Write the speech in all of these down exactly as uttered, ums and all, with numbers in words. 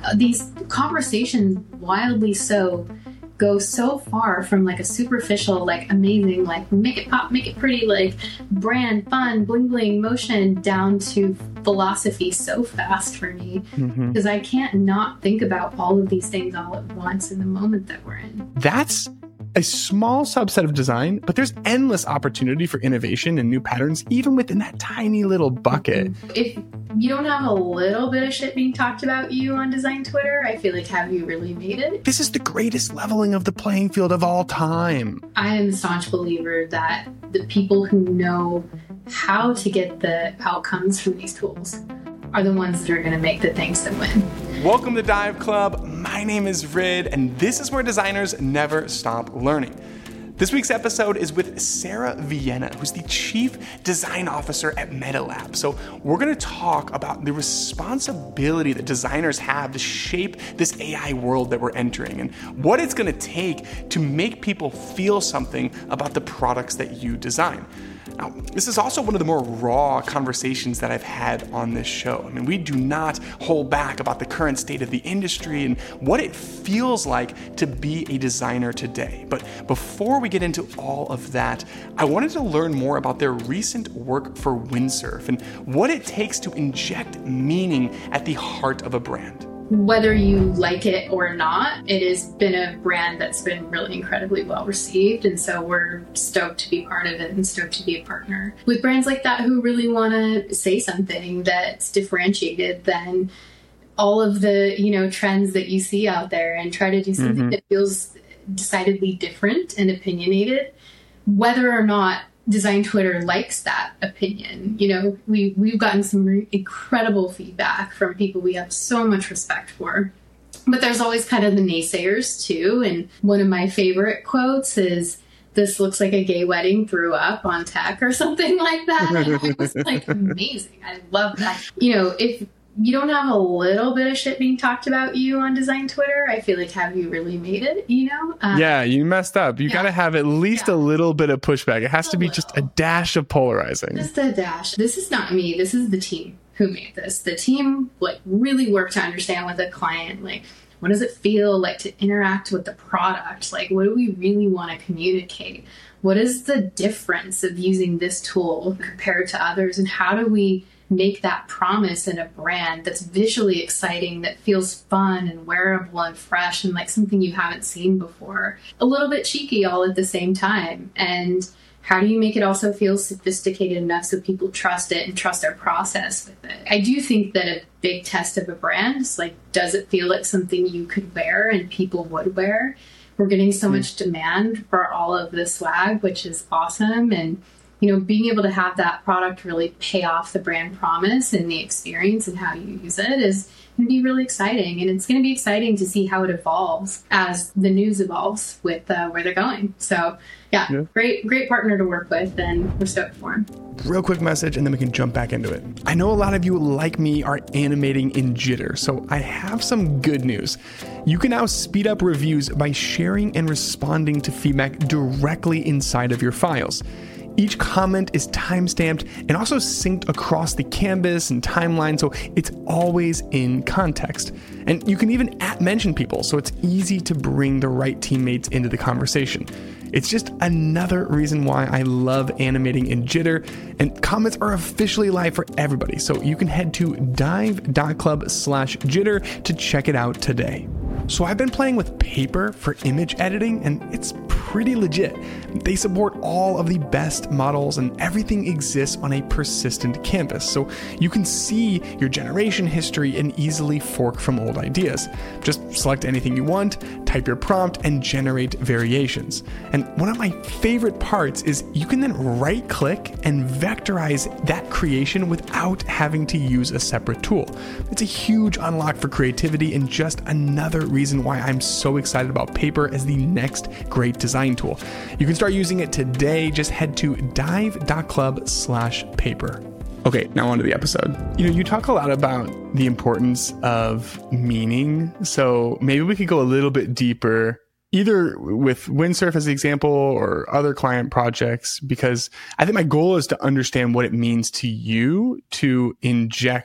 these conversations, wildly so, go so far from like a superficial, like amazing, like make it pop, make it pretty, like brand, fun, bling bling, motion, down to philosophy so fast for me, mm-hmm. because I can't not think about all of these things all at once in the moment that we're in. That's a small subset of design, but there's endless opportunity for innovation and new patterns, even within that tiny little bucket. If you don't have a little bit of shit being talked about you on design Twitter, I feel like, have you really made it? This is the greatest leveling of the playing field of all time. I am a staunch believer that the people who know how to get the outcomes from these tools are the ones that are going to make the things that win. Welcome to Dive Club. My name is Rid, and this is where designers never stop learning. This week's episode is with Sarah Vienna, who's the Chief Design Officer at MetaLab. So we're going to talk about the responsibility that designers have to shape this A I world that we're entering and what it's going to take to make people feel something about the products that you design. Now, this is also one of the more raw conversations that I've had on this show. I mean, we do not hold back about the current state of the industry and what it feels like to be a designer today. But before we get into all of that, I wanted to learn more about their recent work for Windsurf and what it takes to inject meaning at the heart of a brand. Whether you like it or not, it has been a brand that's been really incredibly well received. And so we're stoked to be part of it and stoked to be a partner with brands like that who really want to say something that's differentiated than all of the, you know, trends that you see out there and try to do something mm-hmm. that feels decidedly different and opinionated, whether or not Design Twitter likes that opinion. You know, we, we've gotten some re- incredible feedback from people we have so much respect for. But there's always kind of the naysayers too. And one of my favorite quotes is, "This looks like a gay wedding threw up on tech," or something like that. And I was like, amazing. I love that. You know, if you don't have a little bit of shit being talked about you on design Twitter, I feel like, have you really made it, you know? Um, yeah, you messed up. You yeah. got to have at least yeah. a little bit of pushback. It has a to be little. Just a dash of polarizing. Just a dash. This is not me. This is the team who made this. The team like really worked to understand with the client, like, what does it feel like to interact with the product? Like, what do we really want to communicate? What is the difference of using this tool compared to others? And how do we make that promise in a brand that's visually exciting, that feels fun and wearable and fresh and like something you haven't seen before? A little bit cheeky all at the same time. And how do you make it also feel sophisticated enough so people trust it and trust our process with it? I do think that a big test of a brand is like, does it feel like something you could wear and people would wear? We're getting so much demand for all of the swag, which is awesome. And you know, being able to have that product really pay off the brand promise and the experience and how you use it is going to be really exciting. And it's going to be exciting to see how it evolves as the news evolves with uh, where they're going. So yeah, yeah, great, great partner to work with, and we're stoked for him. Real quick message, and then we can jump back into it. I know a lot of you, like me, are animating in Jitter, so I have some good news. You can now speed up reviews by sharing and responding to feedback directly inside of your files. Each comment is timestamped and also synced across the canvas and timeline, so it's always in context. And you can even at-mention people, so it's easy to bring the right teammates into the conversation. It's just another reason why I love animating in Jitter, and comments are officially live for everybody, so you can head to dive.club slash jitter to check it out today. So I've been playing with Paper for image editing, and it's pretty legit. They support all of the best models, and everything exists on a persistent canvas, so you can see your generation history and easily fork from old ideas. Just select anything you want, type your prompt, and generate variations. And one of my favorite parts is you can then right-click and vectorize that creation without having to use a separate tool. It's a huge unlock for creativity and just another reason why I'm so excited about Paper as the next great design tool. You can start using it today. Just head to dive.club slash paper. Okay, now on to the episode. You know, you talk a lot about the importance of meaning. So maybe we could go a little bit deeper, either with Windsurf as the example or other client projects, because I think my goal is to understand what it means to you to inject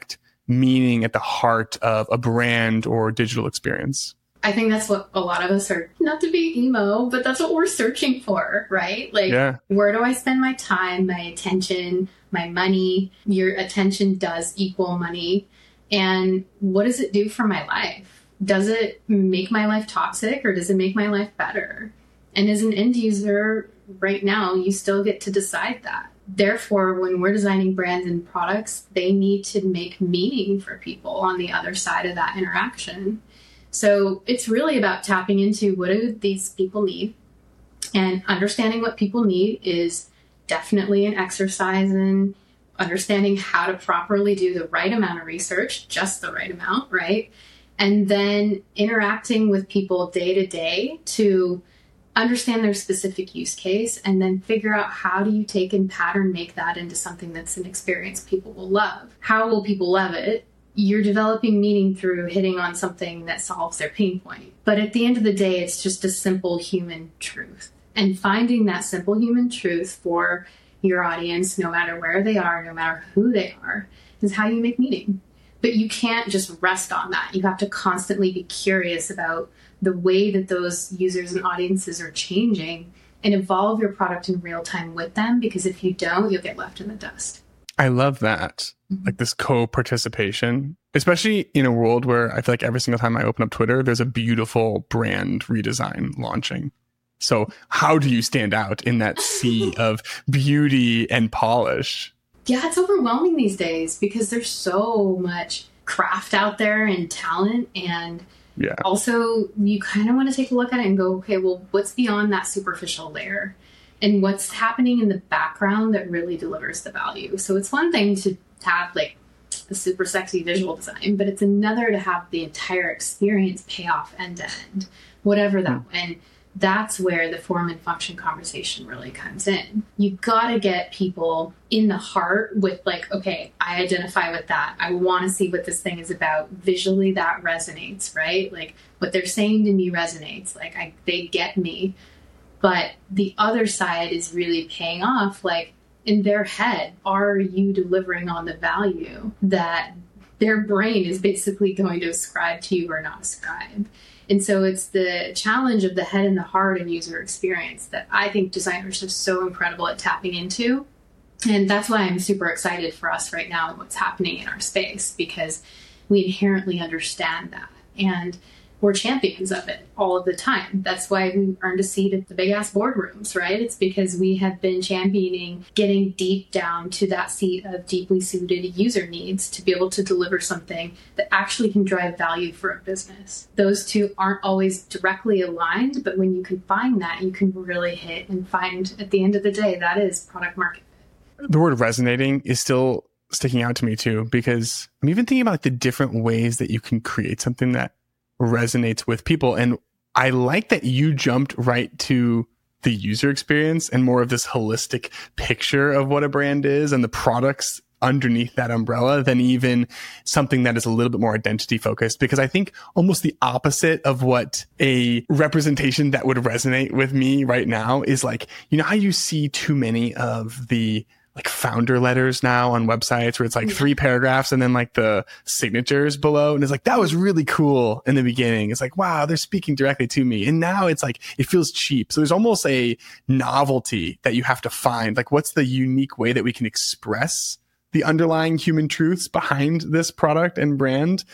meaning at the heart of a brand or digital experience? I think that's what a lot of us are, not to be emo, but that's what we're searching for, right? Like, yeah. Where do I spend my time, my attention, my money? Your attention does equal money. And what does it do for my life? Does it make my life toxic or does it make my life better? And as an end user right now, you still get to decide that. Therefore, when we're designing brands and products, they need to make meaning for people on the other side of that interaction. So it's really about tapping into what do these people need, and understanding what people need is definitely an exercise in understanding how to properly do the right amount of research, just the right amount, right? And then interacting with people day to day to understand their specific use case, and then figure out how do you take and pattern make that into something that's an experience people will love. How will people love it? You're developing meaning through hitting on something that solves their pain point. But at the end of the day, it's just a simple human truth. And finding that simple human truth for your audience, no matter where they are, no matter who they are, is how you make meaning. But you can't just rest on that. You have to constantly be curious about the way that those users and audiences are changing and evolve your product in real time with them, because if you don't, you'll get left in the dust. I love that. Like this co-participation, especially in a world where I feel like every single time I open up Twitter, there's a beautiful brand redesign launching. So how do you stand out in that sea of beauty and polish? Yeah, it's overwhelming these days because there's so much craft out there and talent. And yeah. Also, you kind of want to take a look at it and go, okay, well, what's beyond that superficial layer? And what's happening in the background that really delivers the value. So it's one thing to have like the super sexy visual design, but it's another to have the entire experience pay off end to end, whatever that. Mm. And that's where the form and function conversation really comes in. You got to get people in the heart with like, okay, I identify with that. I want to see what this thing is about. Visually, that resonates, right? Like what they're saying to me resonates. Like I, they get me. But the other side is really paying off. Like in their head, are you delivering on the value that their brain is basically going to ascribe to you or not ascribe? And so it's the challenge of the head and the heart and user experience that I think designers are so incredible at tapping into. And that's why I'm super excited for us right now and what's happening in our space, because we inherently understand that. And we're champions of it all of the time. That's why we earned a seat at the big ass boardrooms, right? It's because we have been championing getting deep down to that seat of deeply suited user needs to be able to deliver something that actually can drive value for a business. Those two aren't always directly aligned, but when you can find that, you can really hit and find at the end of the day, that is product market fit. The word resonating is still sticking out to me too, because I'm even thinking about the different ways that you can create something that resonates with people. And I like that you jumped right to the user experience and more of this holistic picture of what a brand is and the products underneath that umbrella than even something that is a little bit more identity focused, because I think almost the opposite of what a representation that would resonate with me right now is like, you know how you see too many of the like founder letters now on websites where it's like three paragraphs and then like the signatures below. And it's like, that was really cool in the beginning. It's like, wow, they're speaking directly to me. And now it's like, it feels cheap. So there's almost a novelty that you have to find. Like, what's the unique way that we can express the underlying human truths behind this product and brand?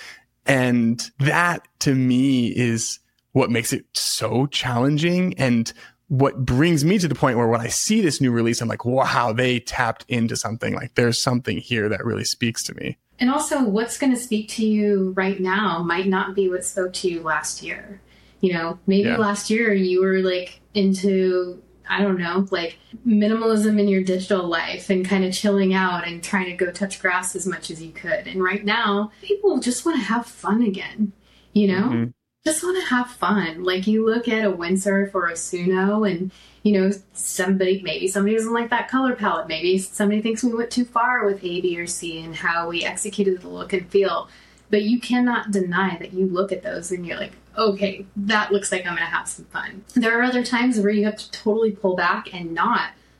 And that to me is what makes it so challenging, and what brings me to the point where when I see this new release, I'm like, wow, they tapped into something. Like there's something here that really speaks to me. And also what's going to speak to you right now might not be what spoke to you last year. You know, maybe yeah. last year you were like into, I don't know, like minimalism in your digital life and kind of chilling out and trying to go touch grass as much as you could. And right now people just want to have fun again, you know? Mm-hmm. Just want to have fun. Like you look at a windsurf or a Suno and, you know, somebody, maybe somebody doesn't like that color palette. Maybe somebody thinks we went too far with A, B, or C and how we executed the look and feel. But you cannot deny that you look at those and you're like, okay, that looks like I'm going to have some fun. There are other times where you have to totally pull back and not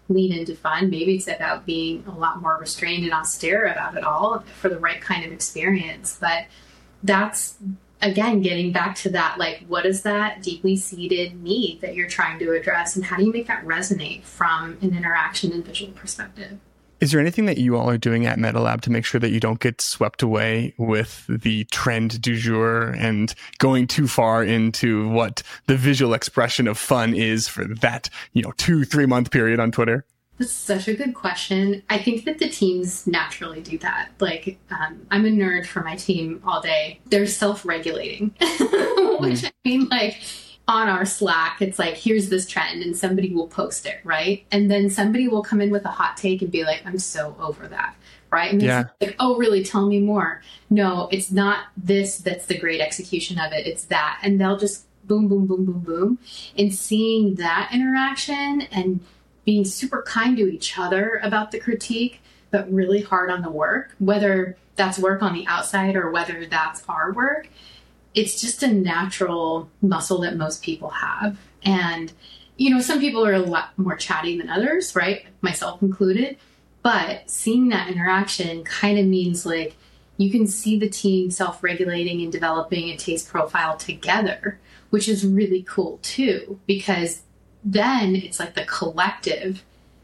lean into fun. Maybe it's about being a lot more restrained and austere about it all for the right kind of experience. But that's, again, getting back to that, like, what is that deeply seated need that you're trying to address? And how do you make that resonate from an interaction and visual perspective? Is there anything that you all are doing at MetaLab to make sure that you don't get swept away with the trend du jour and going too far into what the visual expression of fun is for that, you know, two, three month period on Twitter? That's such a good question. I think that the teams naturally do that. Like, um, I'm a nerd for my team all day. They're self-regulating, which mm. I mean, like, on our Slack, it's like, here's this trend, and somebody will post it, right? And then somebody will come in with a hot take and be like, I'm so over that, right? And yeah. it's like, oh, really? Tell me more. No, it's not this that's the great execution of it. It's that. And they'll just boom, boom, boom, boom, boom. And seeing that interaction and being super kind to each other about the critique, but really hard on the work, whether that's work on the outside or whether that's our work, it's just a natural muscle that most people have. And, you know, some people are a lot more chatty than others, right? Myself included. But seeing that interaction kind of means, like, you can see the team self-regulating and developing a taste profile together, which is really cool too, because then it's like the collective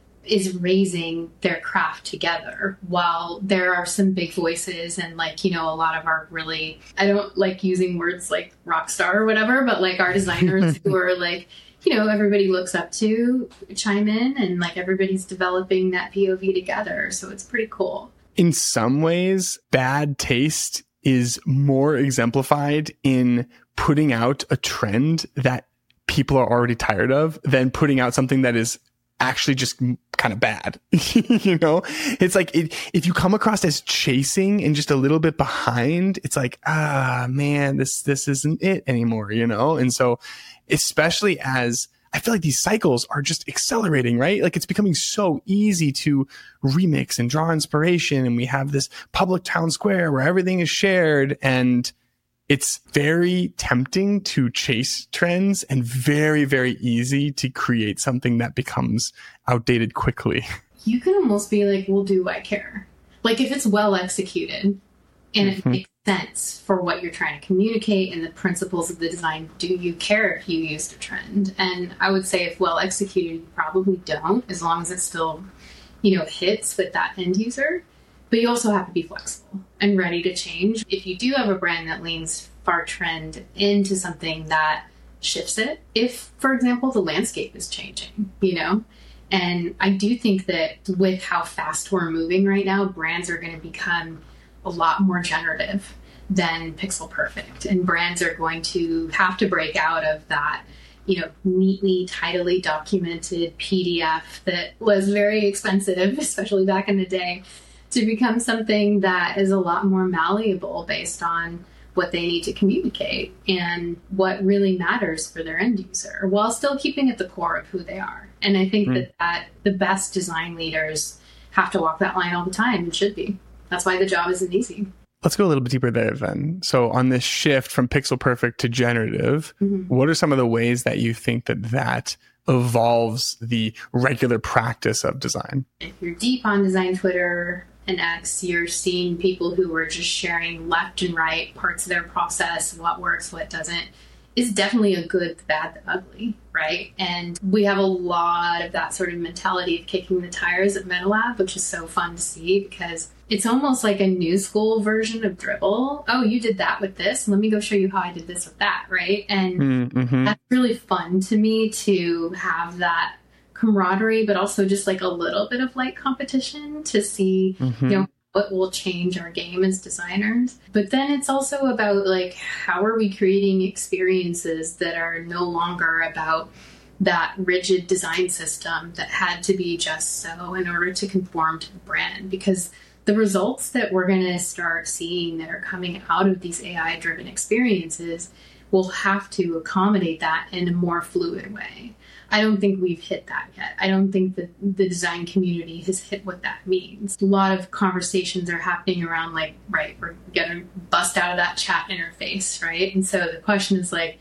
is raising their craft together, while there are some big voices and, like, you know, a lot of our really, I don't like using words like rock star or whatever, but like our designers who are like, you know, everybody looks up to chime in, and like everybody's developing that P O V together. So it's pretty cool. In some ways, bad taste is more exemplified in putting out a trend that people are already tired of than putting out something that is actually just kind of bad. You know, it's like it, if you come across as chasing and just a little bit behind, it's like, ah, man, this, this isn't it anymore, you know? And so, especially as I feel like these cycles are just accelerating, right? Like, it's becoming so easy to remix and draw inspiration. And we have this public town square where everything is shared, and it's very tempting to chase trends and very, very easy to create something that becomes outdated quickly. You can almost be like, well, do I care? Like, if it's well executed and mm-hmm. it makes sense for what you're trying to communicate and the principles of the design, do you care if you used a trend? And I would say if well executed, you probably don't, as long as it still, you know, hits with that end user. But you also have to be flexible and ready to change. If you do have a brand that leans far trend into something that shifts it, if, for example, the landscape is changing, you know, and I do think that with how fast we're moving right now, brands are going to become a lot more generative than pixel perfect. And brands are going to have to break out of that, you know, neatly, tidily documented P D F that was very expensive, especially back in the day, to become something that is a lot more malleable based on what they need to communicate and what really matters for their end user, while still keeping at the core of who they are. And I think mm. that, that the best design leaders have to walk that line all the time, and should be. That's why the job isn't easy. Let's go a little bit deeper there then. So on this shift from pixel perfect to generative, mm-hmm. what are some of the ways that you think that that evolves the regular practice of design? If you're deep on design Twitter and X, you're seeing people who are just sharing left and right parts of their process, what works, what doesn't. Is definitely a good, the bad, the ugly, right? And we have a lot of that sort of mentality of kicking the tires at MetaLab, which is so fun to see, because it's almost like a new school version of Dribbble. Oh, you did that with this. Let me go show you how I did this with that, right? And mm-hmm. that's really fun to me, to have that camaraderie, but also just like a little bit of light competition to see, mm-hmm. you know, what will change our game as designers. But then it's also about, like, how are we creating experiences that are no longer about that rigid design system that had to be just so in order to conform to the brand? Because the results that we're going to start seeing that are coming out of these A I-driven experiences will have to accommodate that in a more fluid way. I don't think we've hit that yet. I don't think that the design community has hit what that means. A lot of conversations are happening around, like, right, we're going to bust out of that chat interface, right? And so the question is, like,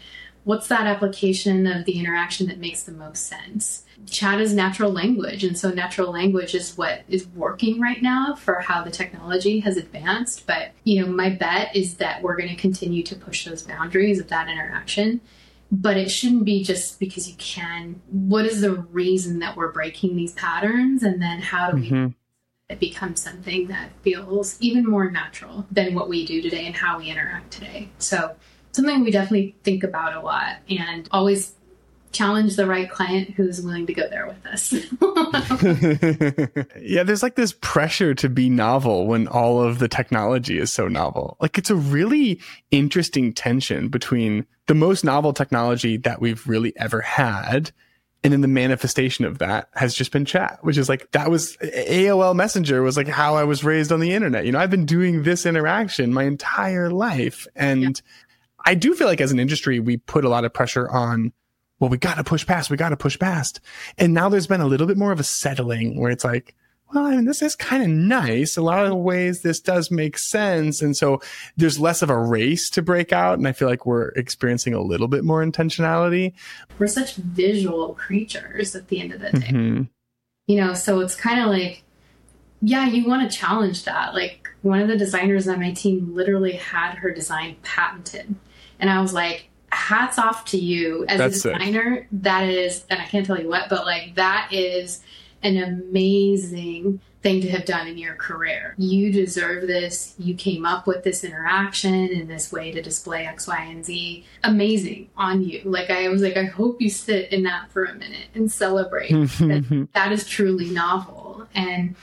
what's that application of the interaction that makes the most sense? Chat is natural language. And so natural language is what is working right now for how the technology has advanced. But, you know, my bet is that we're going to continue to push those boundaries of that interaction. But it shouldn't be just because you can. What is the reason that we're breaking these patterns? And then how do we mm-hmm. it becomes something that feels even more natural than what we do today and how we interact today. So something we definitely think about a lot, and always challenge the right client who's willing to go there with us. Yeah, there's like this pressure to be novel when all of the technology is so novel. Like, it's a really interesting tension between the most novel technology that we've really ever had, and then the manifestation of that has just been chat, which is like, that was A O L Messenger was like how I was raised on the internet. You know, I've been doing this interaction my entire life. And yeah. I do feel like as an industry, we put a lot of pressure on, well, we got to push past, we got to push past. And now there's been a little bit more of a settling where it's like, well, I mean, this is kind of nice. A lot of the ways this does make sense. And so there's less of a race to break out. And I feel like we're experiencing a little bit more intentionality. We're such visual creatures at the end of the day. Mm-hmm. You know, so it's kind of like, yeah, you want to challenge that. Like, one of the designers on my team literally had her design patented. And I was like, hats off to you as That's a designer. Sick. That is, and I can't tell you what, but like, that is an amazing thing to have done in your career. You deserve this. You came up with this interaction in this way to display X, Y, and Z. Amazing on you. Like, I was like, I hope you sit in that for a minute and celebrate. that, that is truly novel. And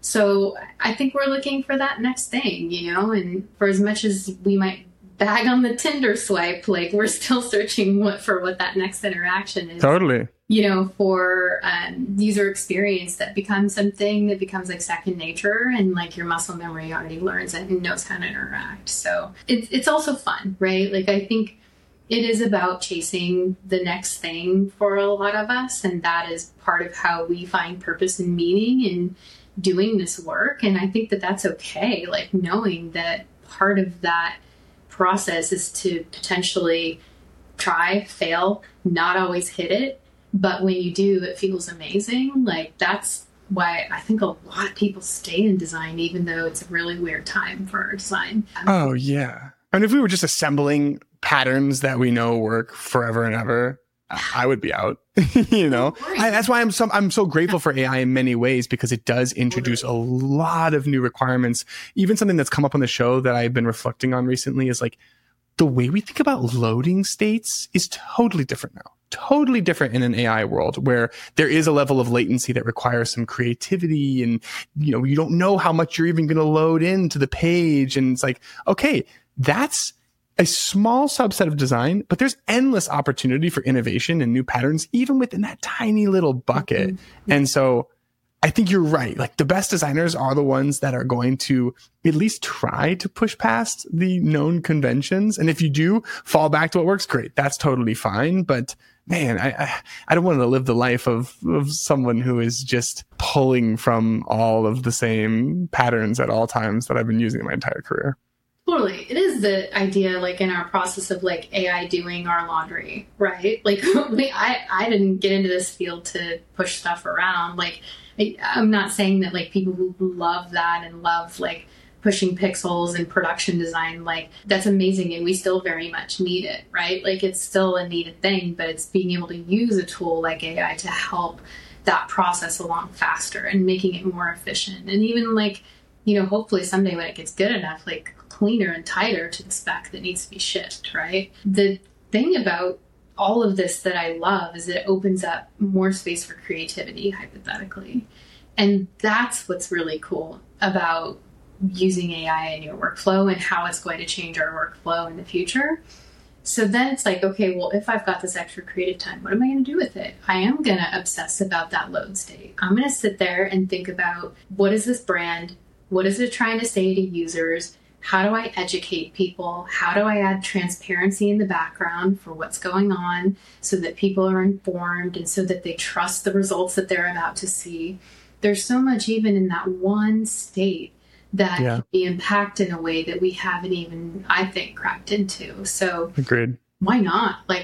so I think we're looking for that next thing, you know, and for as much as we might bag on the Tinder swipe, like, we're still searching what for what that next interaction is. Totally. You know, for um, user experience that becomes something that becomes like second nature, and like your muscle memory already learns it and knows how to interact. So it's it's also fun, right? Like, I think it is about chasing the next thing for a lot of us, and that is part of how we find purpose and meaning in doing this work. And I think that that's okay. Like, knowing that part of that process is to potentially try, fail, not always hit it. But when you do, it feels amazing. Like, that's why I think a lot of people stay in design, even though it's a really weird time for design. Oh, yeah. I mean, if we were just assembling patterns that we know work forever and ever, I would be out, you know? I, that's why I'm so, I'm so grateful for A I in many ways, because it does introduce a lot of new requirements. Even something that's come up on the show that I've been reflecting on recently is like, the way we think about loading states is totally different now. Totally different in an A I world, where there is a level of latency that requires some creativity, and, you know, you don't know how much you're even going to load into the page. And it's like, okay, that's a small subset of design, but there's endless opportunity for innovation and new patterns, even within that tiny little bucket. Mm-hmm. And so I think you're right. Like, the best designers are the ones that are going to at least try to push past the known conventions. And if you do fall back to what works, great. That's totally fine. But man, I, I, I don't want to live the life of, of someone who is just pulling from all of the same patterns at all times that I've been using my entire career. Totally. It is the idea, like, in our process of like A I doing our laundry, right? Like, we, I, I didn't get into this field to push stuff around. Like, I, I'm not saying that like people who love that and love like pushing pixels and production design, like, that's amazing. And we still very much need it, right? Like, it's still a needed thing, but it's being able to use a tool like A I to help that process along faster and making it more efficient. And even like, you know, hopefully someday when it gets good enough, like cleaner and tighter to the spec that needs to be shipped, right? The thing about all of this that I love is that it opens up more space for creativity, hypothetically. And that's what's really cool about using A I in your workflow and how it's going to change our workflow in the future. So then it's like, okay, well, if I've got this extra creative time, what am I going to do with it? I am going to obsess about that load state. I'm going to sit there and think about, what is this brand? What is it trying to say to users? How do I educate people? How do I add transparency in the background for what's going on so that people are informed and so that they trust the results that they're about to see? There's so much even in that one state that yeah. can be impacted in a way that we haven't even, I think, cracked into. So agreed. Why not? Like,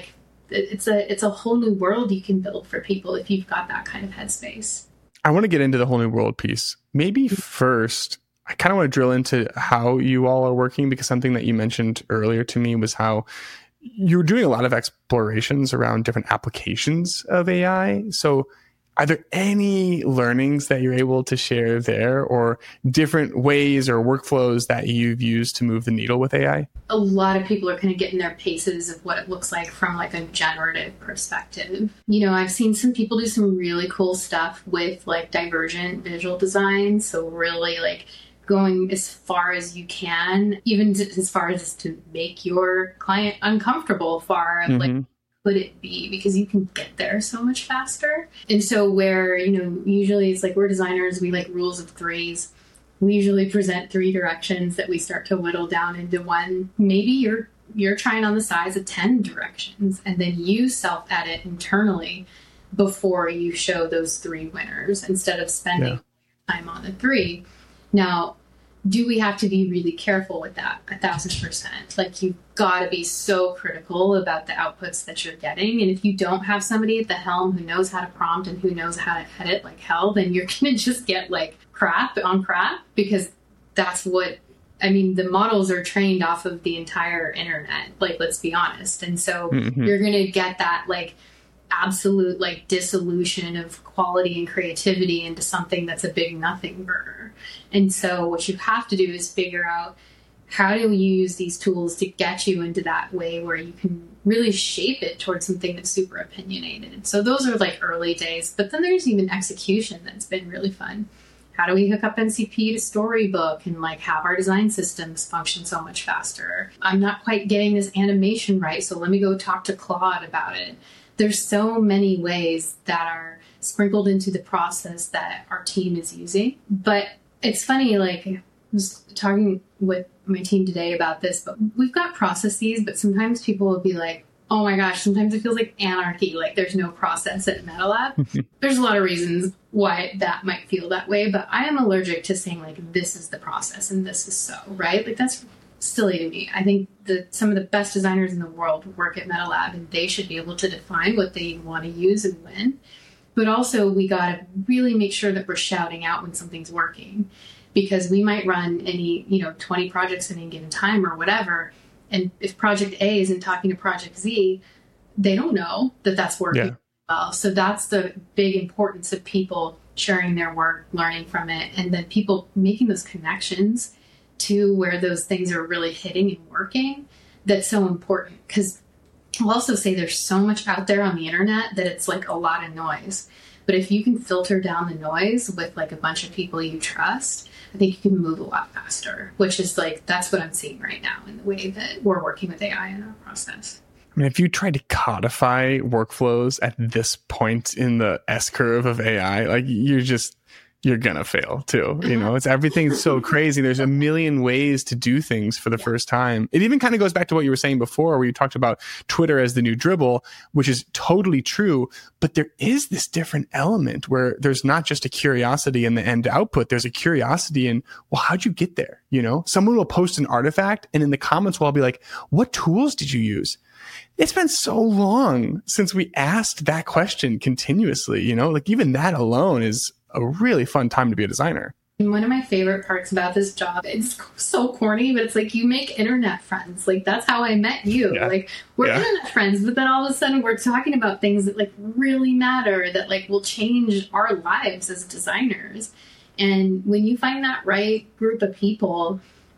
it's a it's a whole new world you can build for people if you've got that kind of headspace. I want to get into the whole new world piece. Maybe first, I kind of want to drill into how you all are working, because something that you mentioned earlier to me was how you're doing a lot of explorations around different applications of A I. So are there any learnings that you're able to share there, or different ways or workflows that you've used to move the needle with A I? A lot of people are kind of getting their paces of what it looks like from like a generative perspective. You know, I've seen some people do some really cool stuff with like divergent visual design. So really like going as far as you can, even as far as to make your client uncomfortable far, mm-hmm. like could it be, because you can get there so much faster. And so where, you know, usually it's like we're designers, we like rules of threes. We usually present three directions that we start to whittle down into one. Maybe you're you're trying on the size of ten directions, and then you self-edit internally before you show those three winners instead of spending yeah. time on the three. Now, do we have to be really careful with that? A thousand percent. Like, you've got to be so critical about the outputs that you're getting. And if you don't have somebody at the helm who knows how to prompt and who knows how to edit like hell, then you're going to just get like crap on crap, because that's what, I mean, the models are trained off of the entire internet. Like, let's be honest. And so mm-hmm. you're going to get that like absolute like dissolution of quality and creativity into something that's a big nothing burger. And so what you have to do is figure out, how do we use these tools to get you into that way where you can really shape it towards something that's super opinionated. So those are like early days, but then there's even execution that's been really fun. How do we hook up N C P to Storybook and like have our design systems function so much faster? I'm not quite getting this animation right, so let me go talk to Claude about it. There's so many ways that are sprinkled into the process that our team is using. But it's funny, like I was talking with my team today about this, but we've got processes, but sometimes people will be like, oh my gosh, sometimes it feels like anarchy, like there's no process at MetaLab. There's a lot of reasons why that might feel that way, but I am allergic to saying like, this is the process and this is so, right? Like that's silly to me. I think that some of the best designers in the world work at MetaLab, and they should be able to define what they want to use and when. But also we got to really make sure that we're shouting out when something's working, because we might run any, you know, twenty projects at any given time or whatever. And if project A isn't talking to project Z, they don't know that that's working yeah. well. So that's the big importance of people sharing their work, learning from it, and then people making those connections to where those things are really hitting and working. That's so important, because I'll also say there's so much out there on the internet that it's like a lot of noise. But if you can filter down the noise with like a bunch of people you trust, I think you can move a lot faster, which is like, that's what I'm seeing right now in the way that we're working with A I in our process. I mean, if you try to codify workflows at this point in the S curve of A I, like you're just, you're going to fail too. You know, it's everything's so crazy. There's a million ways to do things for the yeah. first time. It even kind of goes back to what you were saying before, where you talked about Twitter as the new Dribbble, which is totally true. But there is this different element where there's not just a curiosity in the end output. There's a curiosity in, well, how'd you get there? You know, someone will post an artifact and in the comments will all be like, what tools did you use? It's been so long since we asked that question continuously, you know, like even that alone is a really fun time to be a designer. One of my favorite parts about this job, it's so corny, but it's like you make internet friends. Like that's how I met you. Yeah. Like we're yeah. internet friends, but then all of a sudden we're talking about things that like really matter, that like will change our lives as designers. And when you find that right group of people,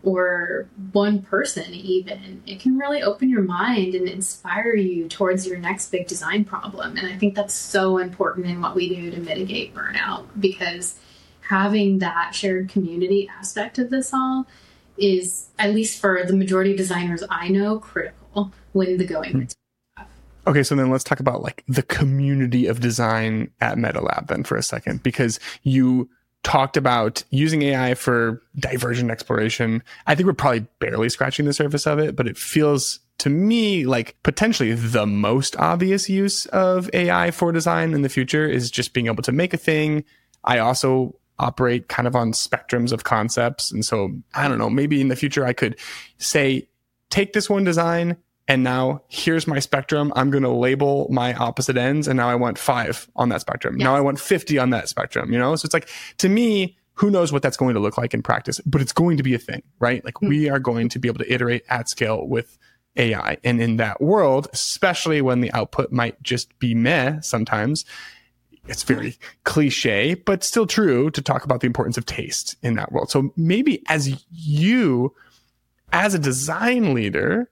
or one person even, it can really open your mind and inspire you towards your next big design problem. And I think that's so important in what we do to mitigate burnout, because having that shared community aspect of this all is, at least for the majority of designers I know, critical when the going gets tough. Okay, so then let's talk about like the community of design at MetaLab then for a second, because you talked about using A I for divergent exploration. I think we're probably barely scratching the surface of it, but it feels to me like potentially the most obvious use of A I for design in the future is just being able to make a thing. I also operate kind of on spectrums of concepts. And so I don't know, maybe in the future I could say, take this one design, And now here's my spectrum. I'm going to label my opposite ends. And now I want five on that spectrum. Yes. Now I want fifty on that spectrum, you know? So it's like, to me, who knows what that's going to look like in practice, but it's going to be a thing, right? Like mm-hmm. we are going to be able to iterate at scale with A I. And in that world, especially when the output might just be meh sometimes, it's very cliche, but still true to talk about the importance of taste in that world. So maybe as you, as a design leader,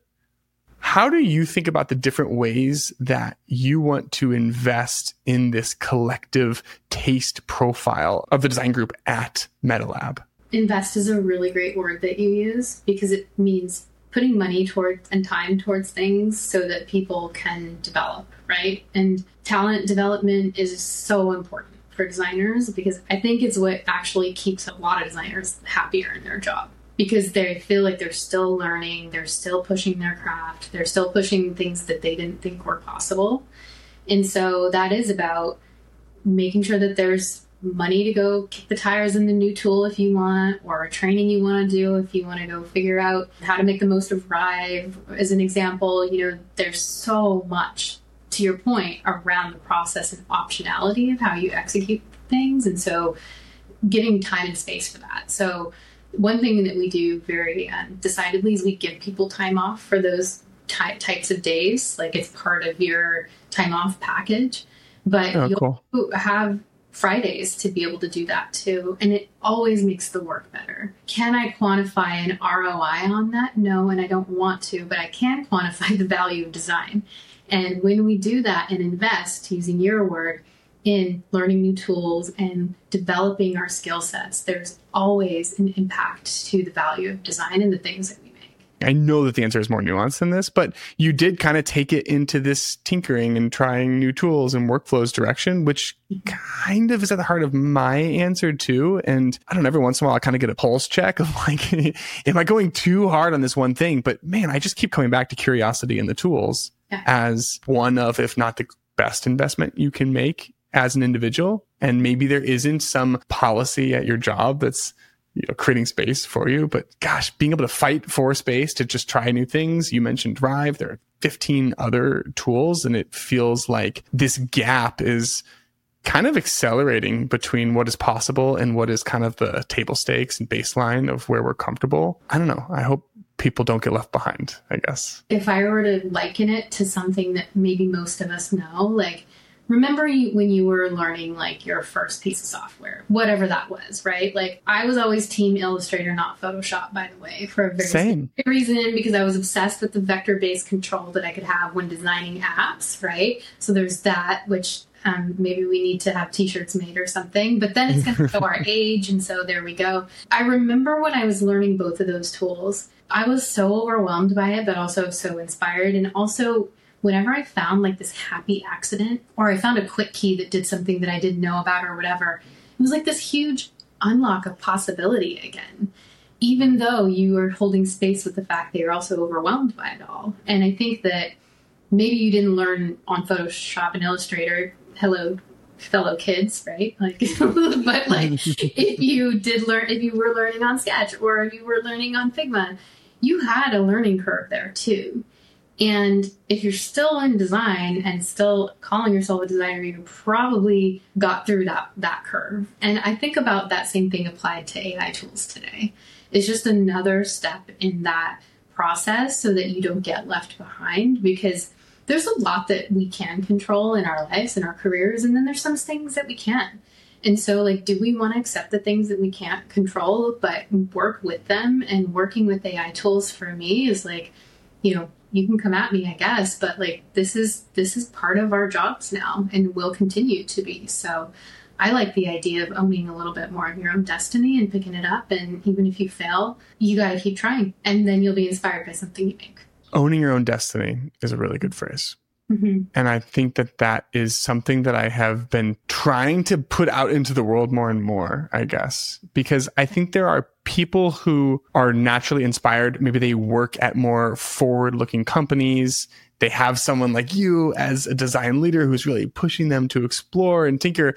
how do you think about the different ways that you want to invest in this collective taste profile of the design group at MetaLab? Invest is a really great word that you use because it means putting money towards and time towards things so that people can develop, right? And talent development is so important for designers because I think it's what actually keeps a lot of designers happier in their job. Because they feel like they're still learning, they're still pushing their craft, they're still pushing things that they didn't think were possible. And so that is about making sure that there's money to go kick the tires in the new tool if you want, or training you want to do if you want to go figure out how to make the most of Rive. As an example, you know, there's so much, to your point, around the process and optionality of how you execute things. And so giving time and space for that. So one thing that we do very um, decidedly is we give people time off for those ty- types of days. Like it's part of your time off package. But oh, you'll cool. have Fridays to be able to do that too. And it always makes the work better. Can I quantify an R O I on that? No, and I don't want to, but I can quantify the value of design. And when we do that and invest, using your word, in learning new tools and developing our skill sets, there's always an impact to the value of design and the things that we make. I know that the answer is more nuanced than this, but you did kind of take it into this tinkering and trying new tools and workflows direction, which kind of is at the heart of my answer too. And I don't know, every once in a while I kind of get a pulse check of like, am I going too hard on this one thing? But man, I just keep coming back to curiosity in the tools yeah. as one of, if not the best investment you can make as an individual. And maybe there isn't some policy at your job that's, you know, creating space for you, but gosh, being able to fight for space to just try new things. You mentioned Rive. There are fifteen other tools, and it feels like this gap is kind of accelerating between what is possible and what is kind of the table stakes and baseline of where we're comfortable. I don't know. I hope people don't get left behind, I guess. If I were to liken it to something that maybe most of us know, like, remember you, when you were learning like your first piece of software, whatever that was, right? Like I was always team Illustrator, not Photoshop, by the way, for a very Same. specific reason, because I was obsessed with the vector-based control that I could have when designing apps, right? So there's that, which um, maybe we need to have t-shirts made or something, but then it's going to show our age. And so there we go. I remember when I was learning both of those tools, I was so overwhelmed by it, but also so inspired. And also, whenever I found like this happy accident, or I found a quick key that did something that I didn't know about or whatever, it was like this huge unlock of possibility again, even though you were holding space with the fact that you're also overwhelmed by it all. And I think that maybe you didn't learn on Photoshop and Illustrator, hello, fellow kids, right? Like, but like if you did learn, if you were learning on Sketch or if you were learning on Figma, you had a learning curve there too. And if you're still in design and still calling yourself a designer, you probably got through that, that curve. And I think about that same thing applied to A I tools today. It's just another step in that process so that you don't get left behind, because there's a lot that we can control in our lives and our careers. And then there's some things that we can't. And so, like, do we want to accept the things that we can't control, but work with them? And working with A I tools for me is like, you know, you can come at me, I guess, but like, this is, this is part of our jobs now and will continue to be. So I like the idea of owning a little bit more of your own destiny and picking it up. And even if you fail, you got to keep trying, and then you'll be inspired by something you make. Owning your own destiny is a really good phrase. Mm-hmm. And I think that that is something that I have been trying to put out into the world more and more, I guess, because I think there are people who are naturally inspired. Maybe they work at more forward-looking companies. They have someone like you as a design leader who's really pushing them to explore and tinker.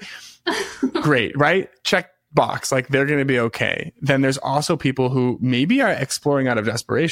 Great, right? Check box, like they're going to be okay. Then there's also people who maybe are exploring out of desperation.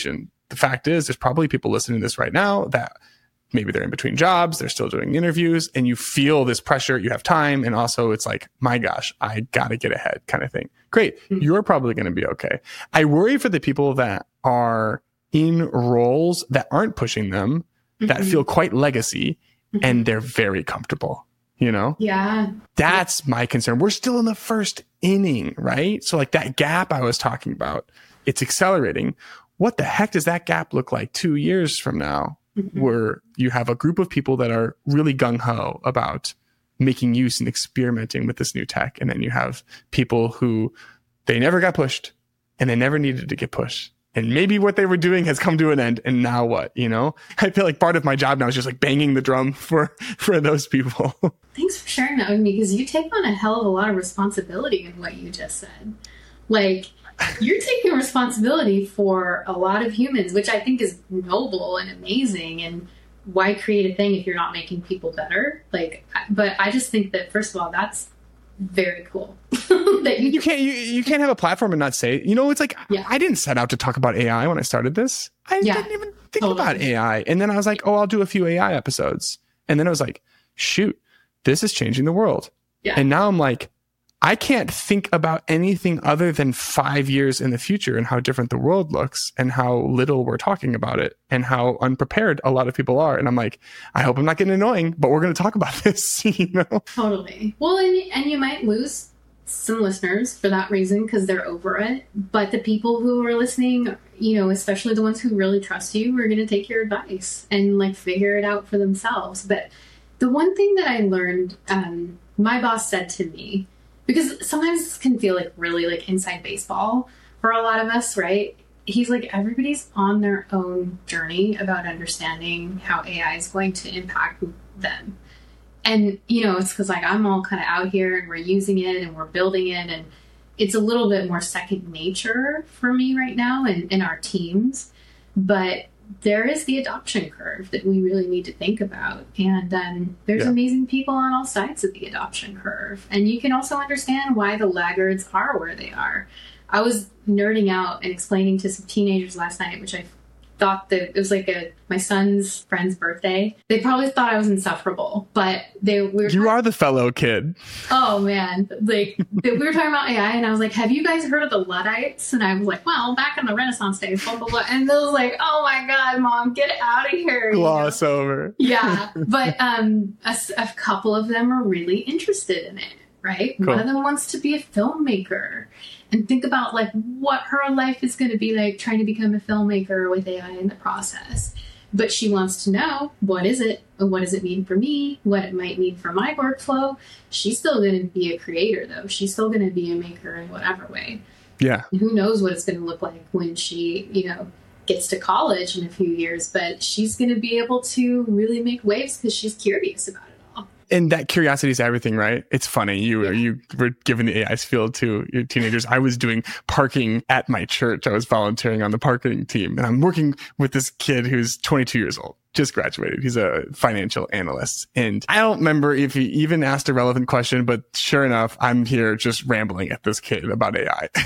the fact is there's probably people listening to this right now that maybe they're in between jobs, they're still doing interviews, and you feel this pressure, you have time, and also it's like, my gosh, I gotta get ahead kind of thing. Great. Mm-hmm. You're probably going to be okay. I worry for the people that are in roles that aren't pushing them, mm-hmm. that feel quite legacy, mm-hmm. and they're very comfortable, you know? Yeah. That's my concern. We're still in the first inning, right? So like that gap I was talking about, it's accelerating. What the heck does that gap look like two years from now? Mm-hmm. Where you have a group of people that are really gung-ho about making use and experimenting with this new tech. And then you have people who they never got pushed and they never needed to get pushed. And maybe what they were doing has come to an end. And now what, you know? I feel like part of my job now is just like banging the drum for, for those people. Thanks for sharing that with me, because you take on a hell of a lot of responsibility in what you just said. Like, you're taking responsibility for a lot of humans, which I think is noble and amazing. And why create a thing if you're not making people better? Like, but I just think that, first of all, that's very cool. that you, you can't you, you can't have a platform and not say, you know, it's like, yeah. I didn't set out to talk about A I when I started this. I yeah, didn't even think totally. about A I. And then I was like, oh, I'll do a few A I episodes. And then I was like, shoot, this is changing the world. Yeah. And now I'm like, I can't think about anything other than five years in the future and how different the world looks and how little we're talking about it and how unprepared a lot of people are. And I'm like, I hope I'm not getting annoying, but we're going to talk about this, you know? Totally. Well, and, and you might lose some listeners for that reason because they're over it. But the people who are listening, you know, especially the ones who really trust you, are going to take your advice and like figure it out for themselves. But the one thing that I learned, um, my boss said to me, because sometimes this can feel like really like inside baseball for a lot of us, right? He's like, everybody's on their own journey about understanding how A I is going to impact them. And, you know, it's because like I'm all kind of out here and we're using it and we're building it. And it's a little bit more second nature for me right now and in our teams. But there is the adoption curve that we really need to think about. And um, there's yeah. amazing people on all sides of the adoption curve. And you can also understand why the laggards are where they are. I was nerding out and explaining to some teenagers last night, which I thought that it was like a my son's friend's birthday. They probably thought I was insufferable, but they we were you talking, are the fellow kid. Oh man, like they, we were talking about A I, and I was like, "Have you guys heard of the Luddites?" And I was like, "Well, back in the Renaissance days, blah blah blah." And they was like, "Oh my god, mom, get out of here!" Gloss you know? over. Yeah, but um, a, a couple of them are really interested in it. Right, cool. One of them wants to be a filmmaker. And think about like what her life is going to be like trying to become a filmmaker with A I in the process. But she wants to know, what is it? What does it mean for me? What it might mean for my workflow? She's still going to be a creator, though. She's still going to be a maker in whatever way. Yeah. And who knows what it's going to look like when she, you know, gets to college in a few years. But she's going to be able to really make waves because she's curious about it. And that curiosity is everything, right? It's funny. You, yeah. you were given the A I field to your teenagers. I was doing parking at my church. I was volunteering on the parking team. And I'm working with this kid who's twenty-two years old, just graduated. He's a financial analyst. And I don't remember if he even asked a relevant question, but sure enough, I'm here just rambling at this kid about A I.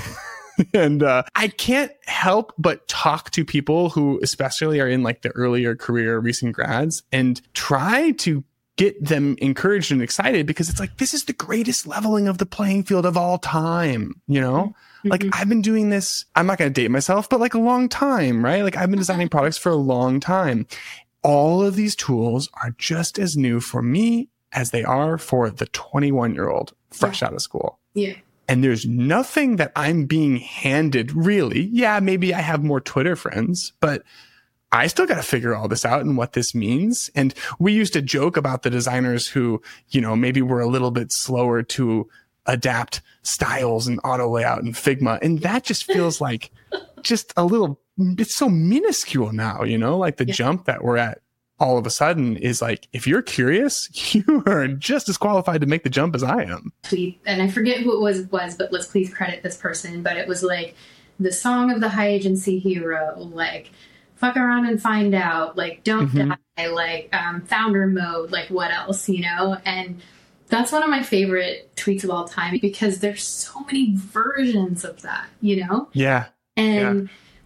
And uh, I can't help but talk to people who especially are in like the earlier career, recent grads, and try to get them encouraged and excited because it's like, this is the greatest leveling of the playing field of all time, you know? Mm-hmm. Like I've been doing this, I'm not going to date myself, but like a long time, right? Like I've been designing products for a long time. All of these tools are just as new for me as they are for the twenty-one year old fresh yeah. out of school. Yeah. And there's nothing that I'm being handed really. Yeah, maybe I have more Twitter friends, but I still got to figure all this out and what this means. And we used to joke about the designers who, you know, maybe were a little bit slower to adapt styles and auto layout and Figma. And that just feels like just a little, it's so minuscule now, you know, like the yeah. jump that we're at all of a sudden is like, if you're curious, you are just as qualified to make the jump as I am. Tweet, and I forget who it was, was, but let's please credit this person. But it was like the song of the high agency hero, like, fuck around and find out, like, don't mm-hmm. die, like, um, founder mode, like, what else, you know? And that's one of my favorite tweets of all time because there's so many versions of that, you know? Yeah. And yeah.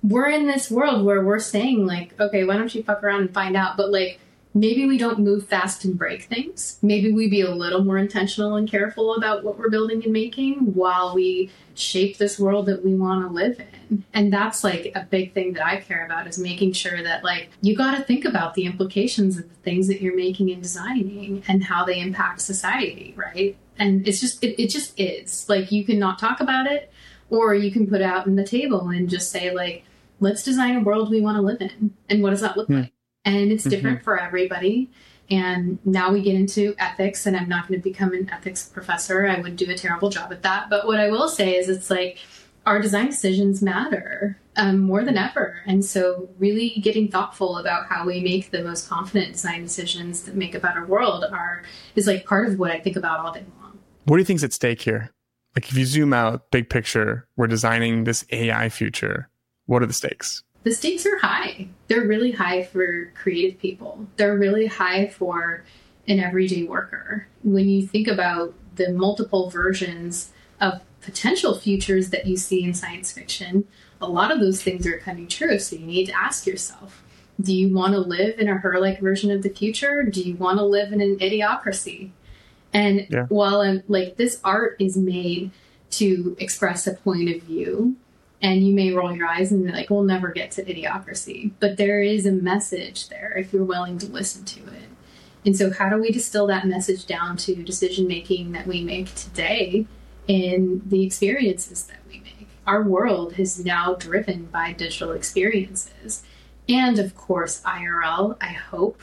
we're in this world where we're saying like, okay, why don't you fuck around and find out? But like, maybe we don't move fast and break things. Maybe we be a little more intentional and careful about what we're building and making while we shape this world that we want to live in. And that's like a big thing that I care about, is making sure that like you got to think about the implications of the things that you're making and designing and how they impact society, right? And it's just, it, it just is. Like, you can not talk about it, or you can put it out on the table and just say like, let's design a world we want to live in. And what does that look mm. like? And it's different mm-hmm. for everybody. And now we get into ethics, and I'm not going to become an ethics professor. I would do a terrible job at that. But what I will say is it's like our design decisions matter um, more than ever. And so really getting thoughtful about how we make the most confident design decisions that make a better world are is like part of what I think about all day long. What do you think is at stake here? Like, if you zoom out, big picture, we're designing this A I future. What are the stakes? The stakes are high. They're really high for creative people. They're really high for an everyday worker. When you think about the multiple versions of potential futures that you see in science fiction, a lot of those things are coming true. So you need to ask yourself, do you want to live in a her-like version of the future? Do you want to live in an idiocracy? And yeah. while I'm like, this art is made to express a point of view, and you may roll your eyes and be like, we'll never get to idiocracy. But there is a message there if you're willing to listen to it. And so how do we distill that message down to decision-making that we make today in the experiences that we make? Our world is now driven by digital experiences. And of course, I R L, I hope.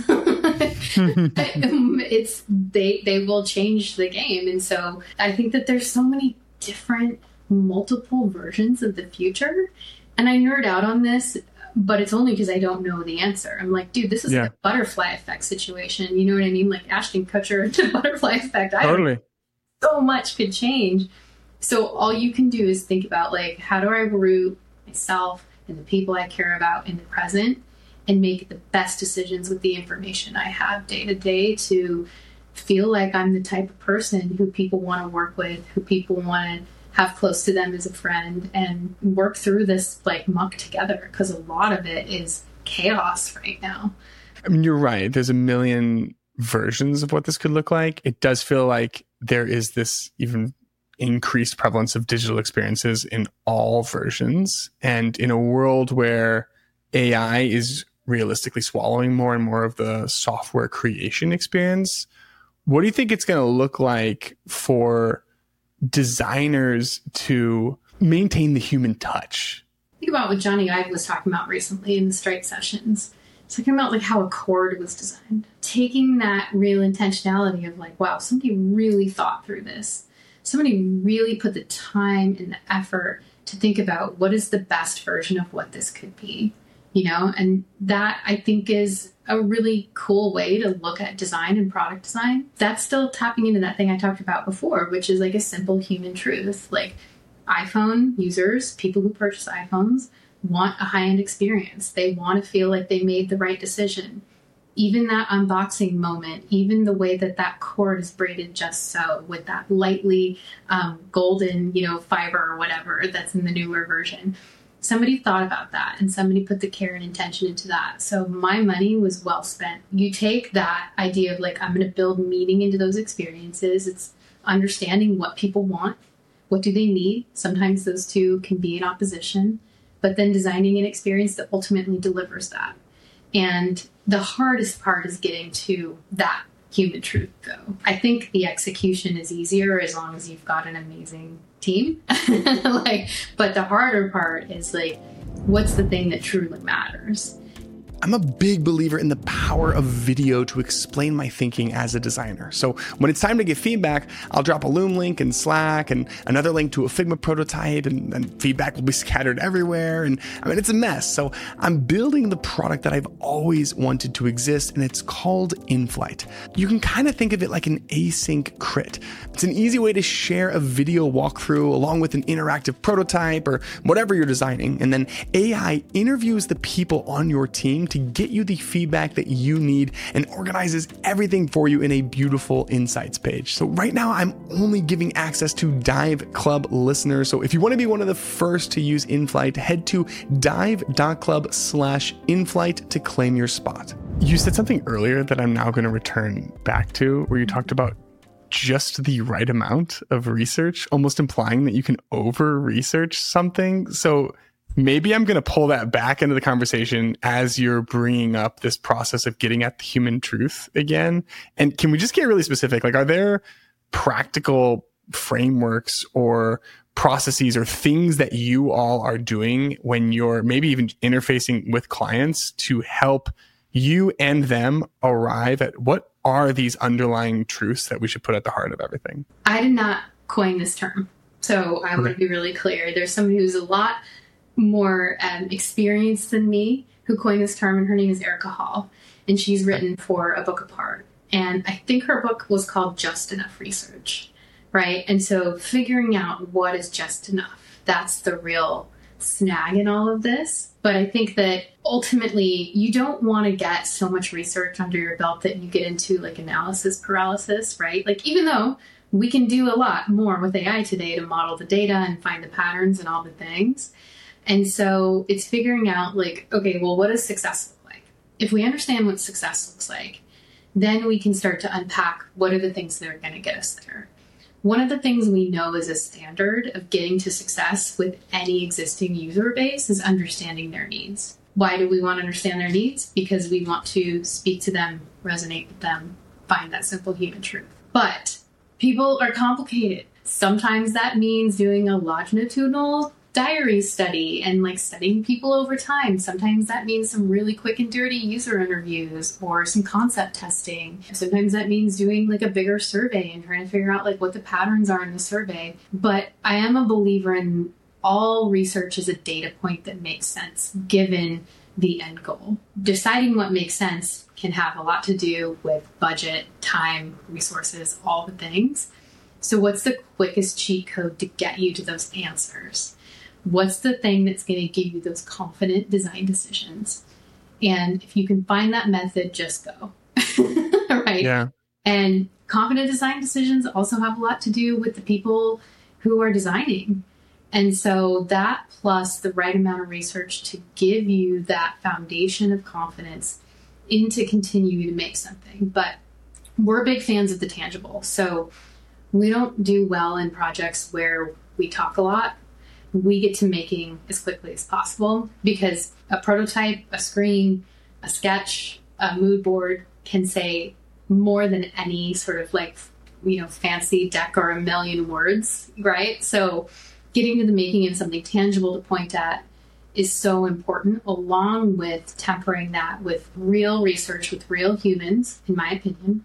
it's they they will change the game. And so I think that there's so many different multiple versions of the future, and I nerd out on this, but it's only because I don't know the answer. I'm like, dude, this is yeah. like a butterfly effect situation. You know what I mean? Like Ashton Kutcher, the butterfly effect. I totally. So much could change. So all you can do is think about like, how do I root myself and the people I care about in the present and make the best decisions with the information I have day to day to feel like I'm the type of person who people want to work with, who people want to have close to them as a friend, and work through this like muck together, because a lot of it is chaos right now. I mean, you're right. There's a million versions of what this could look like. It does feel like there is this even increased prevalence of digital experiences in all versions. And in a world where A I is realistically swallowing more and more of the software creation experience, what do you think it's going to look like for designers to maintain the human touch? Think about what Johnny Ive was talking about recently in the Strike sessions. Talking about like how a chord was designed. Taking that real intentionality of like, wow, somebody really thought through this. Somebody really put the time and the effort to think about what is the best version of what this could be. You know, and that I think is a really cool way to look at design and product design. That's still tapping into that thing I talked about before, which is like a simple human truth. Like iPhone users, people who purchase iPhones, want a high-end experience. They want to feel like they made the right decision. Even that unboxing moment, even the way that that cord is braided just so, with that lightly um, golden, you know, fiber or whatever that's in the newer version. Somebody thought about that, and somebody put the care and intention into that. So my money was well spent. You take that idea of like, I'm going to build meaning into those experiences. It's understanding what people want. What do they need? Sometimes those two can be in opposition, but then designing an experience that ultimately delivers that. And the hardest part is getting to that human truth, though. I think the execution is easier as long as you've got an amazing team. like, but the harder part is like, what's the thing that truly matters? I'm a big believer in the power of video to explain my thinking as a designer. So when it's time to give feedback, I'll drop a Loom link in Slack and another link to a Figma prototype, and, and feedback will be scattered everywhere. And I mean, it's a mess. So I'm building the product that I've always wanted to exist, and it's called InFlight. You can kind of think of it like an async crit. It's an easy way to share a video walkthrough along with an interactive prototype or whatever you're designing. And then A I interviews the people on your team system to get you the feedback that you need and organizes everything for you in a beautiful insights page. So right now, I'm only giving access to Dive Club listeners. So if you want to be one of the first to use InFlight, head to dive.club slash InFlight to claim your spot. You said something earlier that I'm now going to return back to, where you talked about just the right amount of research, almost implying that you can over research something. So maybe I'm going to pull that back into the conversation as you're bringing up this process of getting at the human truth again. And can we just get really specific? Like, are there practical frameworks or processes or things that you all are doing when you're maybe even interfacing with clients to help you and them arrive at what are these underlying truths that we should put at the heart of everything? I did not coin this term, so I want to be really clear. There's somebody who's a lot more um, experienced than me who coined this term, and her name is Erica Hall, and she's written for A Book Apart. And I think her book was called Just Enough Research, right? And so figuring out what is just enough, that's the real snag in all of this. But I think that ultimately you don't want to get so much research under your belt that you get into like analysis paralysis, right? Like, even though we can do a lot more with A I today to model the data and find the patterns and all the things. And so it's figuring out like, okay, well, what does success look like? If we understand what success looks like, then we can start to unpack what are the things that are going to get us there. One of the things we know is a standard of getting to success with any existing user base is understanding their needs. Why do we want to understand their needs? Because we want to speak to them, resonate with them, find that simple human truth. But people are complicated. Sometimes that means doing a longitudinal diary study and like studying people over time. Sometimes that means some really quick and dirty user interviews or some concept testing. Sometimes that means doing like a bigger survey and trying to figure out like what the patterns are in the survey. But I am a believer in all research is a data point that makes sense given the end goal. Deciding what makes sense can have a lot to do with budget, time, resources, all the things. So what's the quickest cheat code to get you to those answers? What's the thing that's going to give you those confident design decisions? And if you can find that method, just go. Right? Yeah. And confident design decisions also have a lot to do with the people who are designing. And so that plus the right amount of research to give you that foundation of confidence in to continue to make something. But we're big fans of the tangible. So we don't do well in projects where we talk a lot. We get to making as quickly as possible because a prototype, a screen, a sketch, a mood board can say more than any sort of like, you know, fancy deck or a million words, right? So getting to the making of something tangible to point at is so important, along with tempering that with real research with real humans, in my opinion.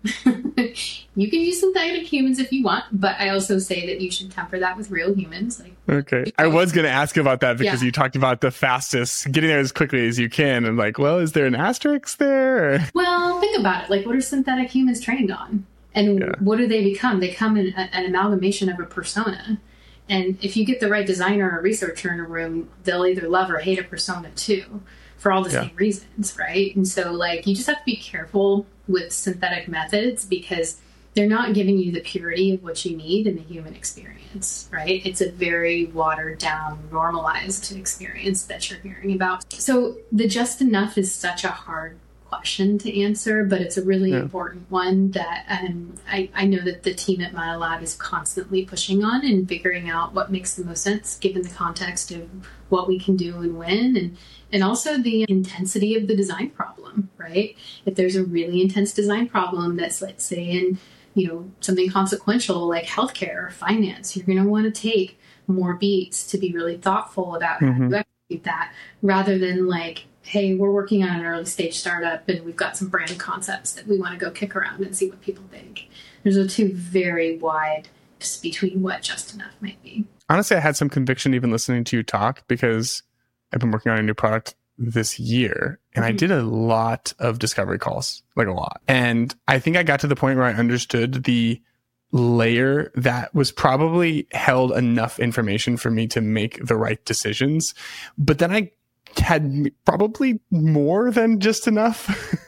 You can use synthetic humans if you want, but I also say that you should temper that with real humans. Like, okay. I was going to ask about that because yeah. you talked about the fastest, getting there as quickly as you can. And like, well, is there an asterisk there? Or? Well, think about it. Like, what are synthetic humans trained on? And yeah. what do they become? They come in a, an amalgamation of a persona. And if you get the right designer or researcher in a room, they'll either love or hate a persona too, for all the yeah. same reasons, right? And so, like, you just have to be careful with synthetic methods because they're not giving you the purity of what you need in the human experience, right? It's a very watered down, normalized experience that you're hearing about. So the just enough is such a hard question to answer, but it's a really yeah. important one that um, I, I know that the team at MetaLab is constantly pushing on and figuring out what makes the most sense given the context of what we can do and when, and and also the intensity of the design problem, right? If there's a really intense design problem that's, let's say, in you know something consequential like healthcare or finance, you're going to want to take more beats to be really thoughtful about mm-hmm. how to execute that, rather than like, hey, we're working on an early stage startup and we've got some brand concepts that we want to go kick around and see what people think. There's a two very wide between what just enough might be. Honestly, I had some conviction even listening to you talk because I've been working on a new product this year and mm-hmm. I did a lot of discovery calls, like a lot. And I think I got to the point where I understood the layer that was probably held enough information for me to make the right decisions. But then I had probably more than just enough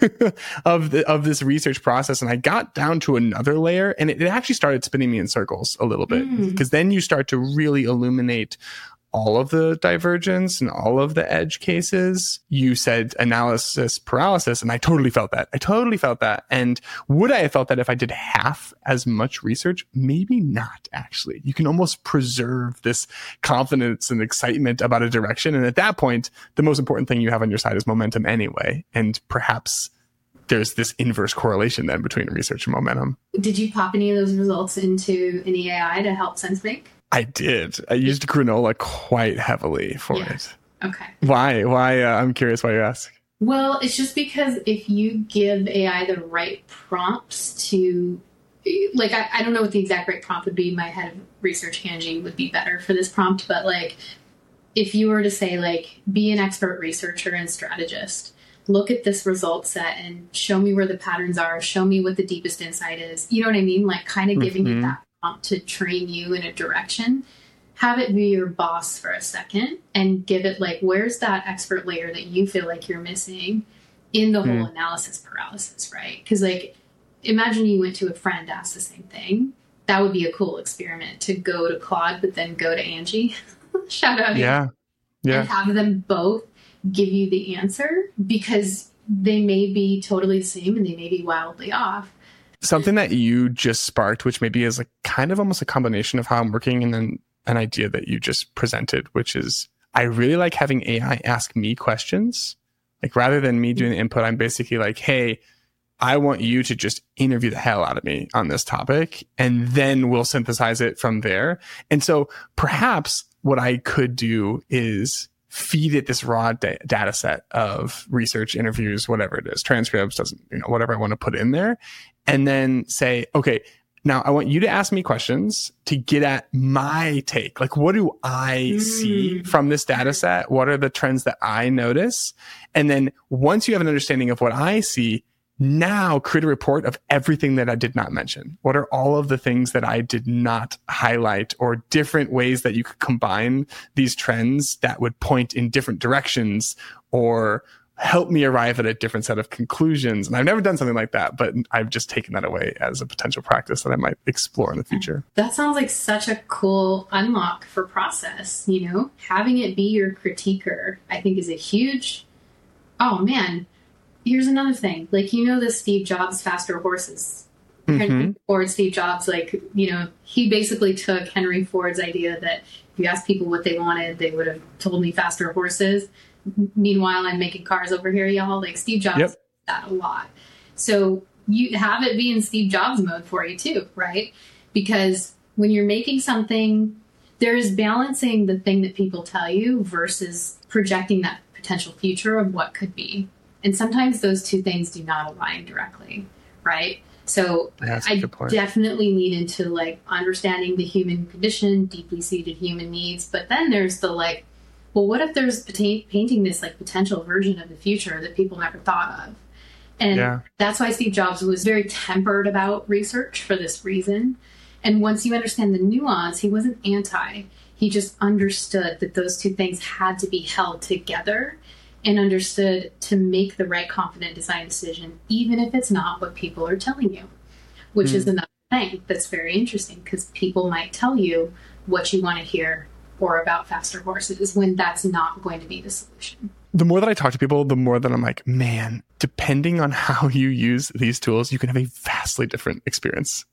of the, of this research process. And I got down to another layer, and it, it actually started spinning me in circles a little bit, because mm. then you start to really illuminate all of the divergence and all of the edge cases. You said analysis paralysis, and I totally felt that. I totally felt that. And would I have felt that if I did half as much research? Maybe not, actually. You can almost preserve this confidence and excitement about a direction. And at that point, the most important thing you have on your side is momentum anyway. And perhaps there's this inverse correlation then between research and momentum. Did you pop any of those results into any A I to help SenseMake? I did. I used granola quite heavily for yeah. it. Okay. Why? Why? Uh, I'm curious why you ask. Well, it's just because if you give A I the right prompts to, like, I, I don't know what the exact right prompt would be. My head of research, Angie, would be better for this prompt. But, like, if you were to say, like, be an expert researcher and strategist, look at this result set and show me where the patterns are, show me what the deepest insight is. You know what I mean? Like, kind of giving mm-hmm. it that to train you in a direction. Have it be your boss for a second and give it, like, where's that expert layer that you feel like you're missing in the mm. whole analysis paralysis, right? Because, like, imagine you went to a friend, asked the same thing. That would be a cool experiment, to go to Claude, but then go to Angie. Shout out. Yeah. Yeah. And have them both give you the answer, because they may be totally the same and they may be wildly off. Something that you just sparked, which maybe is like kind of almost a combination of how I'm working and then an idea that you just presented, which is I really like having A I ask me questions. Like, rather than me doing the input, I'm basically like, hey, I want you to just interview the hell out of me on this topic, and then we'll synthesize it from there. And so perhaps what I could do is feed it this raw da- data set of research, interviews, whatever it is, transcripts, doesn't, you know, whatever I want to put in there. And then say, okay, now I want you to ask me questions to get at my take. Like, what do I mm. see from this data set? What are the trends that I notice? And then once you have an understanding of what I see, now create a report of everything that I did not mention. What are all of the things that I did not highlight, or different ways that you could combine these trends that would point in different directions or help me arrive at a different set of conclusions? And I've never done something like that, but I've just taken that away as a potential practice that I might explore in the future. That sounds like such a cool unlock for process, you know? Having it be your critiquer, I think, is a huge, oh man, here's another thing. Like, you know, the Steve Jobs faster horses. Mm-hmm. Henry Ford, Steve Jobs, like, you know, he basically took Henry Ford's idea that if you asked people what they wanted, they would have told me faster horses. Meanwhile, I'm making cars over here, y'all. Like, Steve Jobs yep. did that a lot. So you have it be in Steve Jobs mode for you too, right? Because when you're making something, there's balancing the thing that people tell you versus projecting that potential future of what could be. And sometimes those two things do not align directly, right? So I definitely lean into, like, understanding the human condition, deeply seated human needs. But then there's the, like, well, what if there's painting this, like, potential version of the future that people never thought of? And yeah. that's why Steve Jobs was very tempered about research for this reason. And once you understand the nuance, he wasn't anti. He just understood that those two things had to be held together, and understood to make the right confident design decision, even if it's not what people are telling you, which mm. is another thing that's very interesting, because people might tell you what you want to hear or about faster horses when that's not going to be the solution. The more that I talk to people, the more that I'm like, man, depending on how you use these tools, you can have a vastly different experience.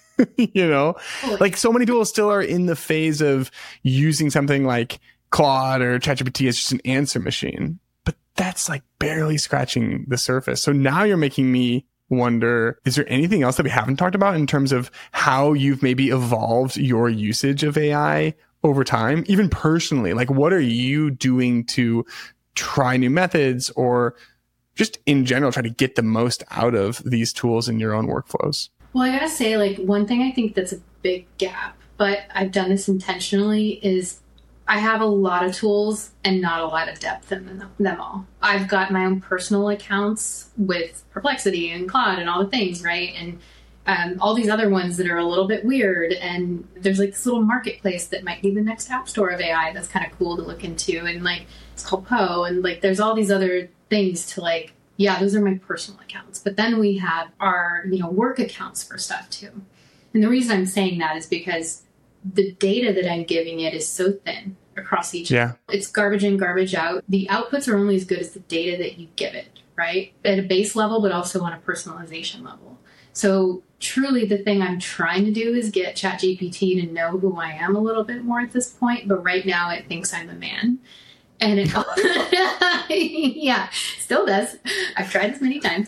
You know, totally. Like, so many people still are in the phase of using something like Claude or ChatGPT as just an answer machine. But that's like barely scratching the surface. So now you're making me wonder, is there anything else that we haven't talked about in terms of how you've maybe evolved your usage of A I over time, even personally? Like, what are you doing to try new methods, or just in general try to get the most out of these tools in your own workflows? Well, I gotta say, like, one thing I think that's a big gap, but I've done this intentionally, is I have a lot of tools and not a lot of depth in them all. I've got my own personal accounts with Perplexity and Claude and all the things, right? And um, all these other ones that are a little bit weird. And there's like this little marketplace that might be the next app store of A I that's kind of cool to look into. And like, it's called Poe. And like, there's all these other things to like, yeah, those are my personal accounts. But then we have our, you know, work accounts for stuff too. And the reason I'm saying that is because the data that I'm giving it is so thin across each. Yeah. It's garbage in, garbage out. The outputs are only as good as the data that you give it, right? At a base level, but also on a personalization level. So truly the thing I'm trying to do is get ChatGPT to know who I am a little bit more at this point. But right now it thinks I'm a man. And it, yeah, still does. I've tried this many times.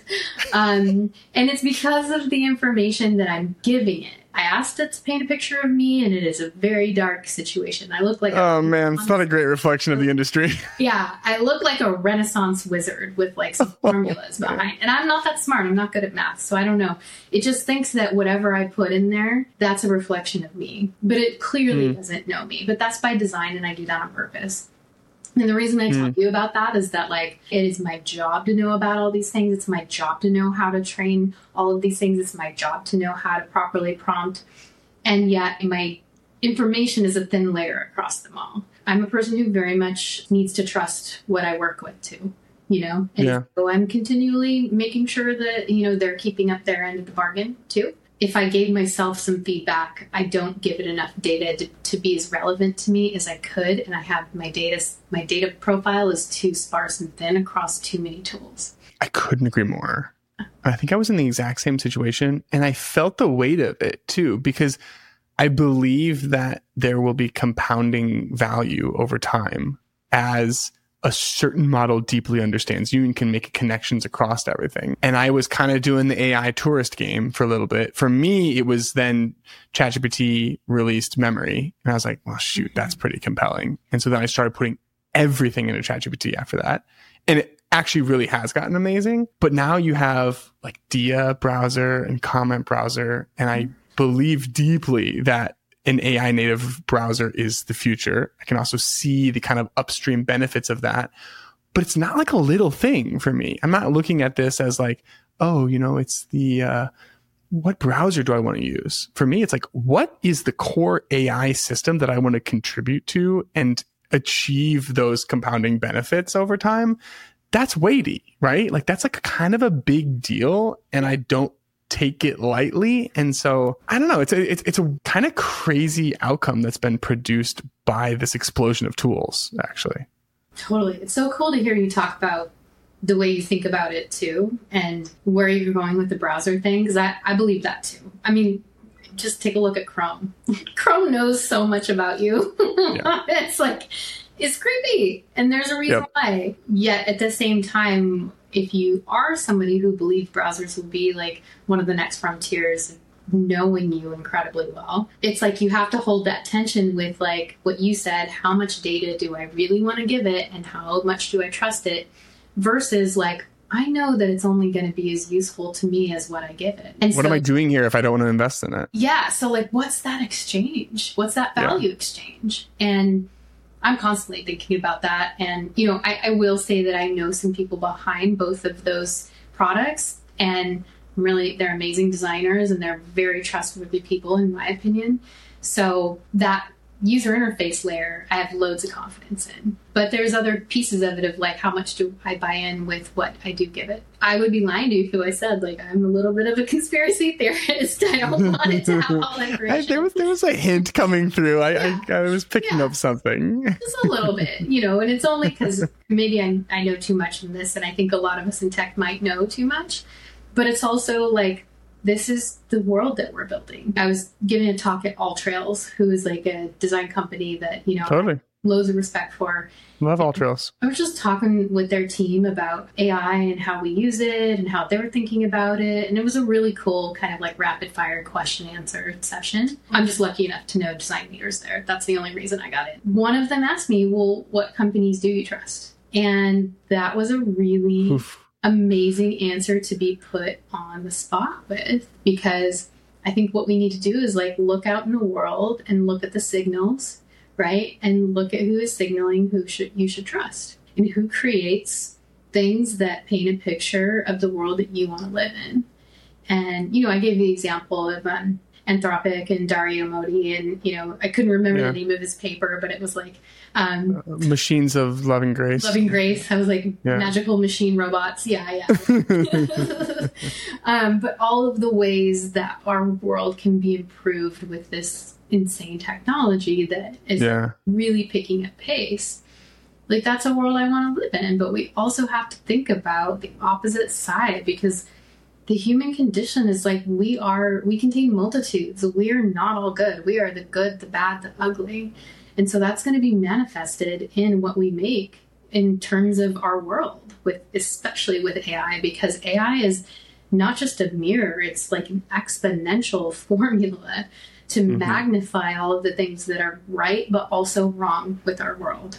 Um, and it's because of the information that I'm giving it. I asked it to paint a picture of me, and it is a very dark situation. I look like oh a man, it's not a great reflection of the industry. Yeah, I look like a Renaissance wizard with like some formulas behind. And I'm not that smart. I'm not good at math, so I don't know. It just thinks that whatever I put in there, that's a reflection of me. But it clearly mm. doesn't know me. But that's by design, and I do that on purpose. And the reason I tell mm. you about that is that, like, it is my job to know about all these things. It's my job to know how to train all of these things. It's my job to know how to properly prompt. And yet my information is a thin layer across them all. I'm a person who very much needs to trust what I work with, too, you know? And yeah. so I'm continually making sure that, you know, they're keeping up their end of the bargain, too. If I gave myself some feedback, I don't give it enough data to, to be as relevant to me as I could. And I have my data, my data profile is too sparse and thin across too many tools. I couldn't agree more. I think I was in the exact same situation, and I felt the weight of it too, because I believe that there will be compounding value over time as a certain model deeply understands you and can make connections across everything. And I was kind of doing the A I tourist game for a little bit. For me, it was then ChatGPT released memory. And I was like, well, shoot, that's pretty compelling. And so then I started putting everything into ChatGPT after that. And it actually really has gotten amazing. But now you have like Dia browser and Comment browser. And I believe deeply that an A I native browser is the future. I can also see the kind of upstream benefits of that, but it's not like a little thing for me. I'm not looking at this as like, oh, you know, it's the, uh, what browser do I want to use? For me, it's like, what is the core A I system that I want to contribute to and achieve those compounding benefits over time? That's weighty, right? Like that's like a kind of a big deal. And I don't take it lightly. And so I don't know, it's a, it's, it's a kind of crazy outcome that's been produced by this explosion of tools, actually. Totally. It's so cool to hear you talk about the way you think about it too, and where you're going with the browser thing, because I, I believe that too. I mean, just take a look at Chrome. Chrome knows so much about you. Yeah. It's like, it's creepy. And there's a reason yep. why. Yet at the same time, if you are somebody who believes browsers will be like one of the next frontiers, knowing you incredibly well, it's like you have to hold that tension with like what you said, how much data do I really want to give it and how much do I trust it, versus like, I know that it's only going to be as useful to me as what I give it. And what so, am I doing here if I don't want to invest in it? Yeah. So like, what's that exchange? What's that value yeah. exchange? And I'm constantly thinking about that. And, you know, I, I will say that I know some people behind both of those products, and really they're amazing designers and they're very trustworthy people, in my opinion. So that user interface layer, I have loads of confidence in. But there's other pieces of it of like, how much do I buy in with what I do give it? I would be lying to you if I said, like, I'm a little bit of a conspiracy theorist. I don't want it to have all information. I, there was there was a hint coming through. I yeah. I, I was picking yeah. up something. Just a little bit, you know, and it's only because maybe I, I know too much in this, and I think a lot of us in tech might know too much. But it's also like, this is the world that we're building. I was giving a talk at All Trails, who is like a design company that, you know, totally. I have loads of respect for. Love All Trails. I was just talking with their team about A I and how we use it and how they were thinking about it. And it was a really cool kind of like rapid fire question answer session. I'm just lucky enough to know design leaders there. That's the only reason I got it. One of them asked me, well, what companies do you trust? And that was a really... Oof. amazing answer to be put on the spot with, because I think what we need to do is like look out in the world and look at the signals, right? And look at who is signaling who should you should trust and who creates things that paint a picture of the world that you want to live in. And, you know, I gave the example of um, Anthropic and Dario Modi, and, you know, I couldn't remember yeah. the name of his paper, but it was like... Um, uh, Machines of Loving Grace. Loving Grace. I was like, yeah. magical machine robots. Yeah, yeah. um, but all of the ways that our world can be improved with this insane technology that is yeah. really picking up pace. Like, that's a world I want to live in. But we also have to think about the opposite side, because the human condition is like, we are, we contain multitudes. We are not all good. We are the good, the bad, the ugly. And so that's going to be manifested in what we make in terms of our world, with especially with A I, because A I is not just a mirror. It's like an exponential formula to mm-hmm. magnify all of the things that are right, but also wrong with our world.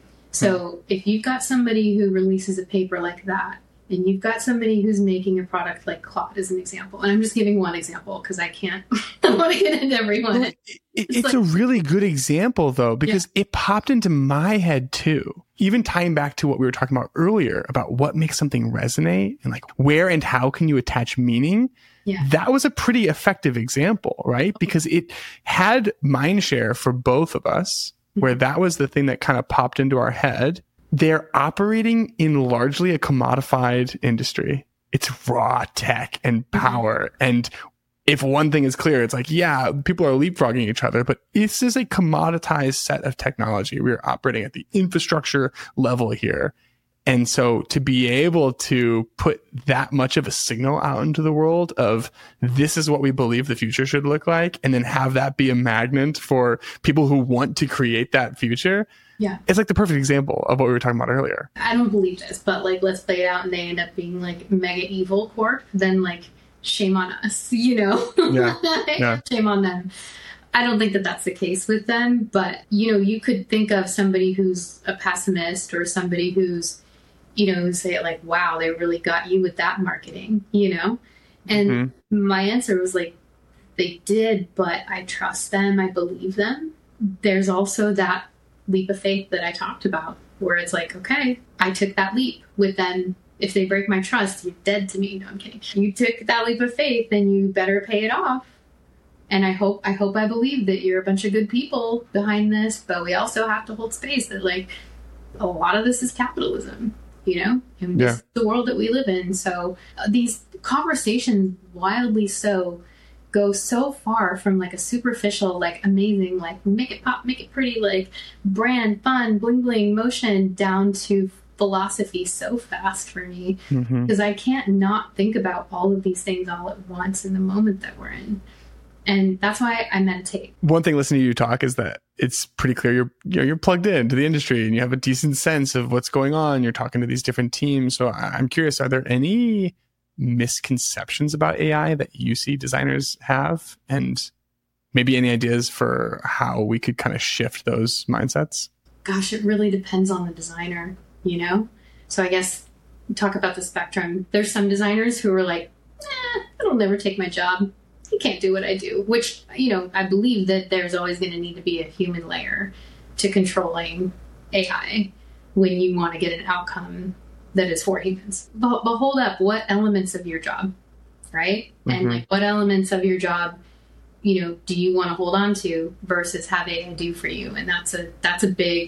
So mm-hmm. if you've got somebody who releases a paper like that, and you've got somebody who's making a product like Claude as an example, and I'm just giving one example because I can't, I want to get into everyone. Well, it, it's it's like, a really good example, though, because yeah. it popped into my head too. Even tying back to what we were talking about earlier about what makes something resonate and like where and how can you attach meaning. Yeah. That was a pretty effective example, right? Okay. Because it had mind share for both of us, mm-hmm. where that was the thing that kind of popped into our head. They're operating in largely a commodified industry. It's raw tech and power. Mm-hmm. And if one thing is clear, it's like, yeah, people are leapfrogging each other, but this is a commoditized set of technology. We're operating at the infrastructure level here. And so to be able to put that much of a signal out into the world of this is what we believe the future should look like, and then have that be a magnet for people who want to create that future. Yeah. It's like the perfect example of what we were talking about earlier. I don't believe this, but like, let's play it out and they end up being like mega evil corp, then like shame on us, you know? Yeah. yeah. Shame on them. I don't think that that's the case with them, but you know, you could think of somebody who's a pessimist or somebody who's, you know, say like, wow, they really got you with that marketing, you know? And mm-hmm. my answer was like, they did, but I trust them. I believe them. There's also that leap of faith that I talked about, where it's like, okay, I took that leap with them. If they break my trust, you're dead to me. No, I'm kidding. You took that leap of faith, then you better pay it off. And I hope, I hope I believe that you're a bunch of good people behind this, but we also have to hold space that like a lot of this is capitalism, you know, and yeah. this is the world that we live in. So uh, these conversations, wildly so, go so far from like a superficial, like amazing, like make it pop, make it pretty, like brand, fun, bling bling, motion, down to philosophy so fast for me, because mm-hmm. I can't not think about all of these things all at once in the moment that we're in. And that's why I meditate. One thing listening to you talk is that it's pretty clear you're you know, you're plugged into the industry and you have a decent sense of what's going on. You're talking to these different teams. So I'm curious, are there any misconceptions about A I that you see designers have, and maybe any ideas for how we could kind of shift those mindsets? Gosh, it really depends on the designer, you know? So I guess talk about the spectrum. There's some designers who are like, eh, it'll never take my job. You can't do what I do, which, you know, I believe that there's always going to need to be a human layer to controlling A I when you want to get an outcome that is for humans. But, but hold up, what elements of your job, right? Mm-hmm. And like, what elements of your job, you know, do you want to hold on to versus have A I do for you? And that's a that's a big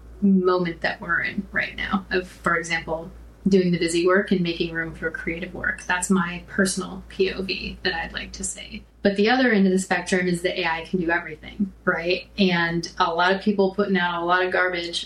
moment that we're in right now. Of, for example, doing the busy work and making room for creative work. That's my personal P O V that I'd like to say. But the other end of the spectrum is that A I can do everything, right? And a lot of people putting out a lot of garbage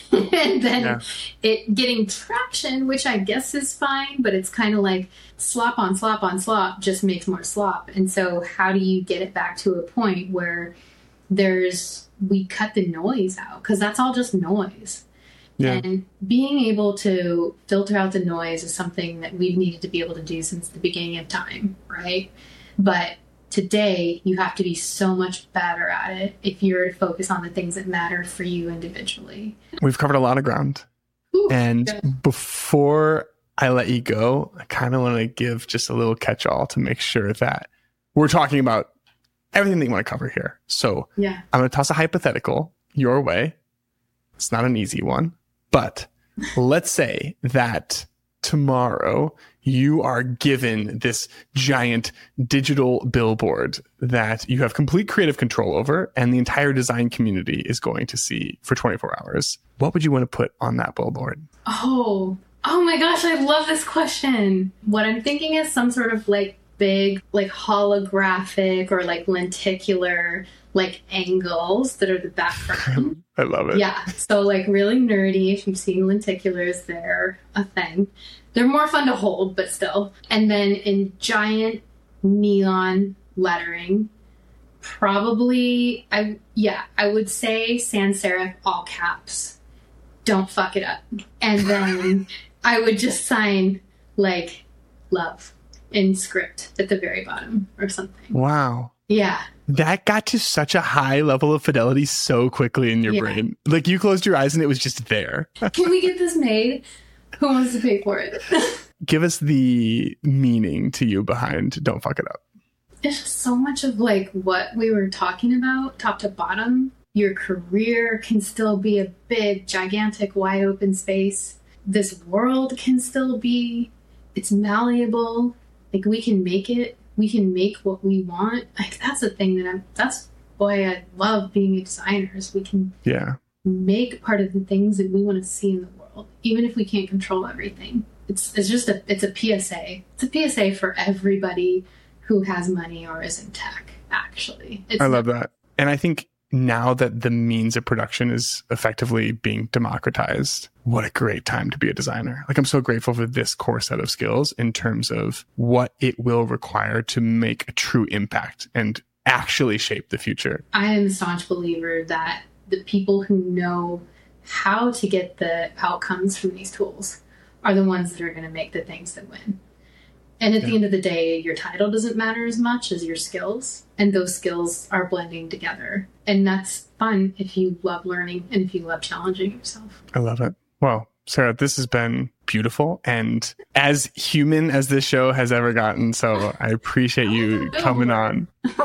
and then yeah. it getting traction, which I guess is fine, but it's kind of like slop on slop on slop just makes more slop. And so how do you get it back to a point where there's, we cut the noise out? Because that's all just noise. Yeah. And being able to filter out the noise is something that we've needed to be able to do since the beginning of time, right? But today, you have to be so much better at it if you're to focus on the things that matter for you individually. We've covered a lot of ground. Ooh, and yeah. before I let you go, I kind of want to give just a little catch-all to make sure that we're talking about everything that you want to cover here. So yeah. I'm going to toss a hypothetical your way. It's not an easy one. But let's say that tomorrow you are given this giant digital billboard that you have complete creative control over and the entire design community is going to see for twenty-four hours. What would you want to put on that billboard? Oh, oh my gosh, I love this question. What I'm thinking is some sort of like big, like holographic or like lenticular, like angles that are the background. I love it. Yeah. So like really nerdy. If you've seen lenticulars, they're a thing. They're more fun to hold, but still. And then in giant neon lettering, probably, I yeah, I would say sans serif, all caps. Don't fuck it up. And then I would just sign like love in script at the very bottom or something. Wow. Yeah. That got to such a high level of fidelity so quickly in your yeah. brain. Like you closed your eyes and it was just there. Can we get this made? Who wants to pay for it? Give us the meaning to you behind Don't Fuck It Up. It's just so much of like what we were talking about, top to bottom. Your career can still be a big, gigantic, wide open space. This world can still be, it's malleable. Like we can make it. We can make what we want. Like that's the thing that I'm, that's why I love being a designer is we can yeah. make part of the things that we want to see in the world, even if we can't control everything. It's it's just a, it's a P S A. It's a P S A for everybody who has money or is in tech, actually. It's I love that. And I think now that the means of production is effectively being democratized, what a great time to be a designer. Like I'm so grateful for this core set of skills in terms of what it will require to make a true impact and actually shape the future. I am a staunch believer that the people who know how to get the outcomes from these tools are the ones that are going to make the things that win. And at yeah. the end of the day, your title doesn't matter as much as your skills. And those skills are blending together. And that's fun if you love learning and if you love challenging yourself. I love it. Well, Sarah, this has been beautiful and as human as this show has ever gotten. So I appreciate you coming on.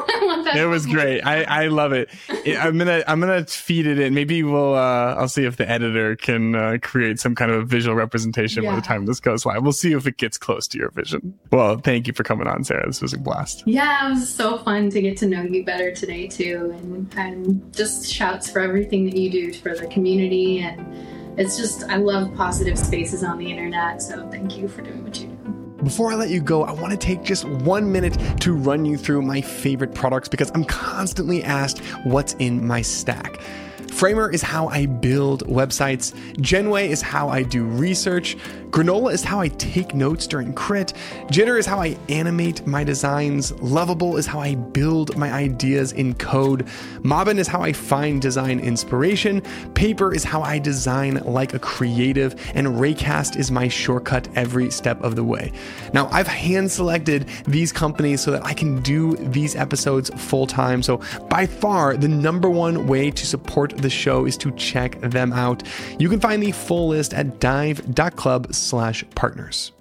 It was great. I, I love it. it. I'm gonna I'm gonna feed it in. Maybe we'll uh, I'll see if the editor can uh, create some kind of visual representation yeah. by the time this goes live. We'll see if it gets close to your vision. Well, thank you for coming on, Sarah. This was a blast. Yeah, it was so fun to get to know you better today too, and and just shouts for everything that you do for the community. And it's just I love positive spaces on the internet. So thank you for doing what you do. Before I let you go, I want to take just one minute to run you through my favorite products because I'm constantly asked what's in my stack. Framer is how I build websites. Genway is how I do research. Granola is how I take notes during crit. Jitter is how I animate my designs. Lovable is how I build my ideas in code. Mobbin is how I find design inspiration. Paper is how I design like a creative. And Raycast is my shortcut every step of the way. Now, I've hand selected these companies so that I can do these episodes full time. So by far, the number one way to support the show is to check them out. You can find the full list at dive dot club slash partners.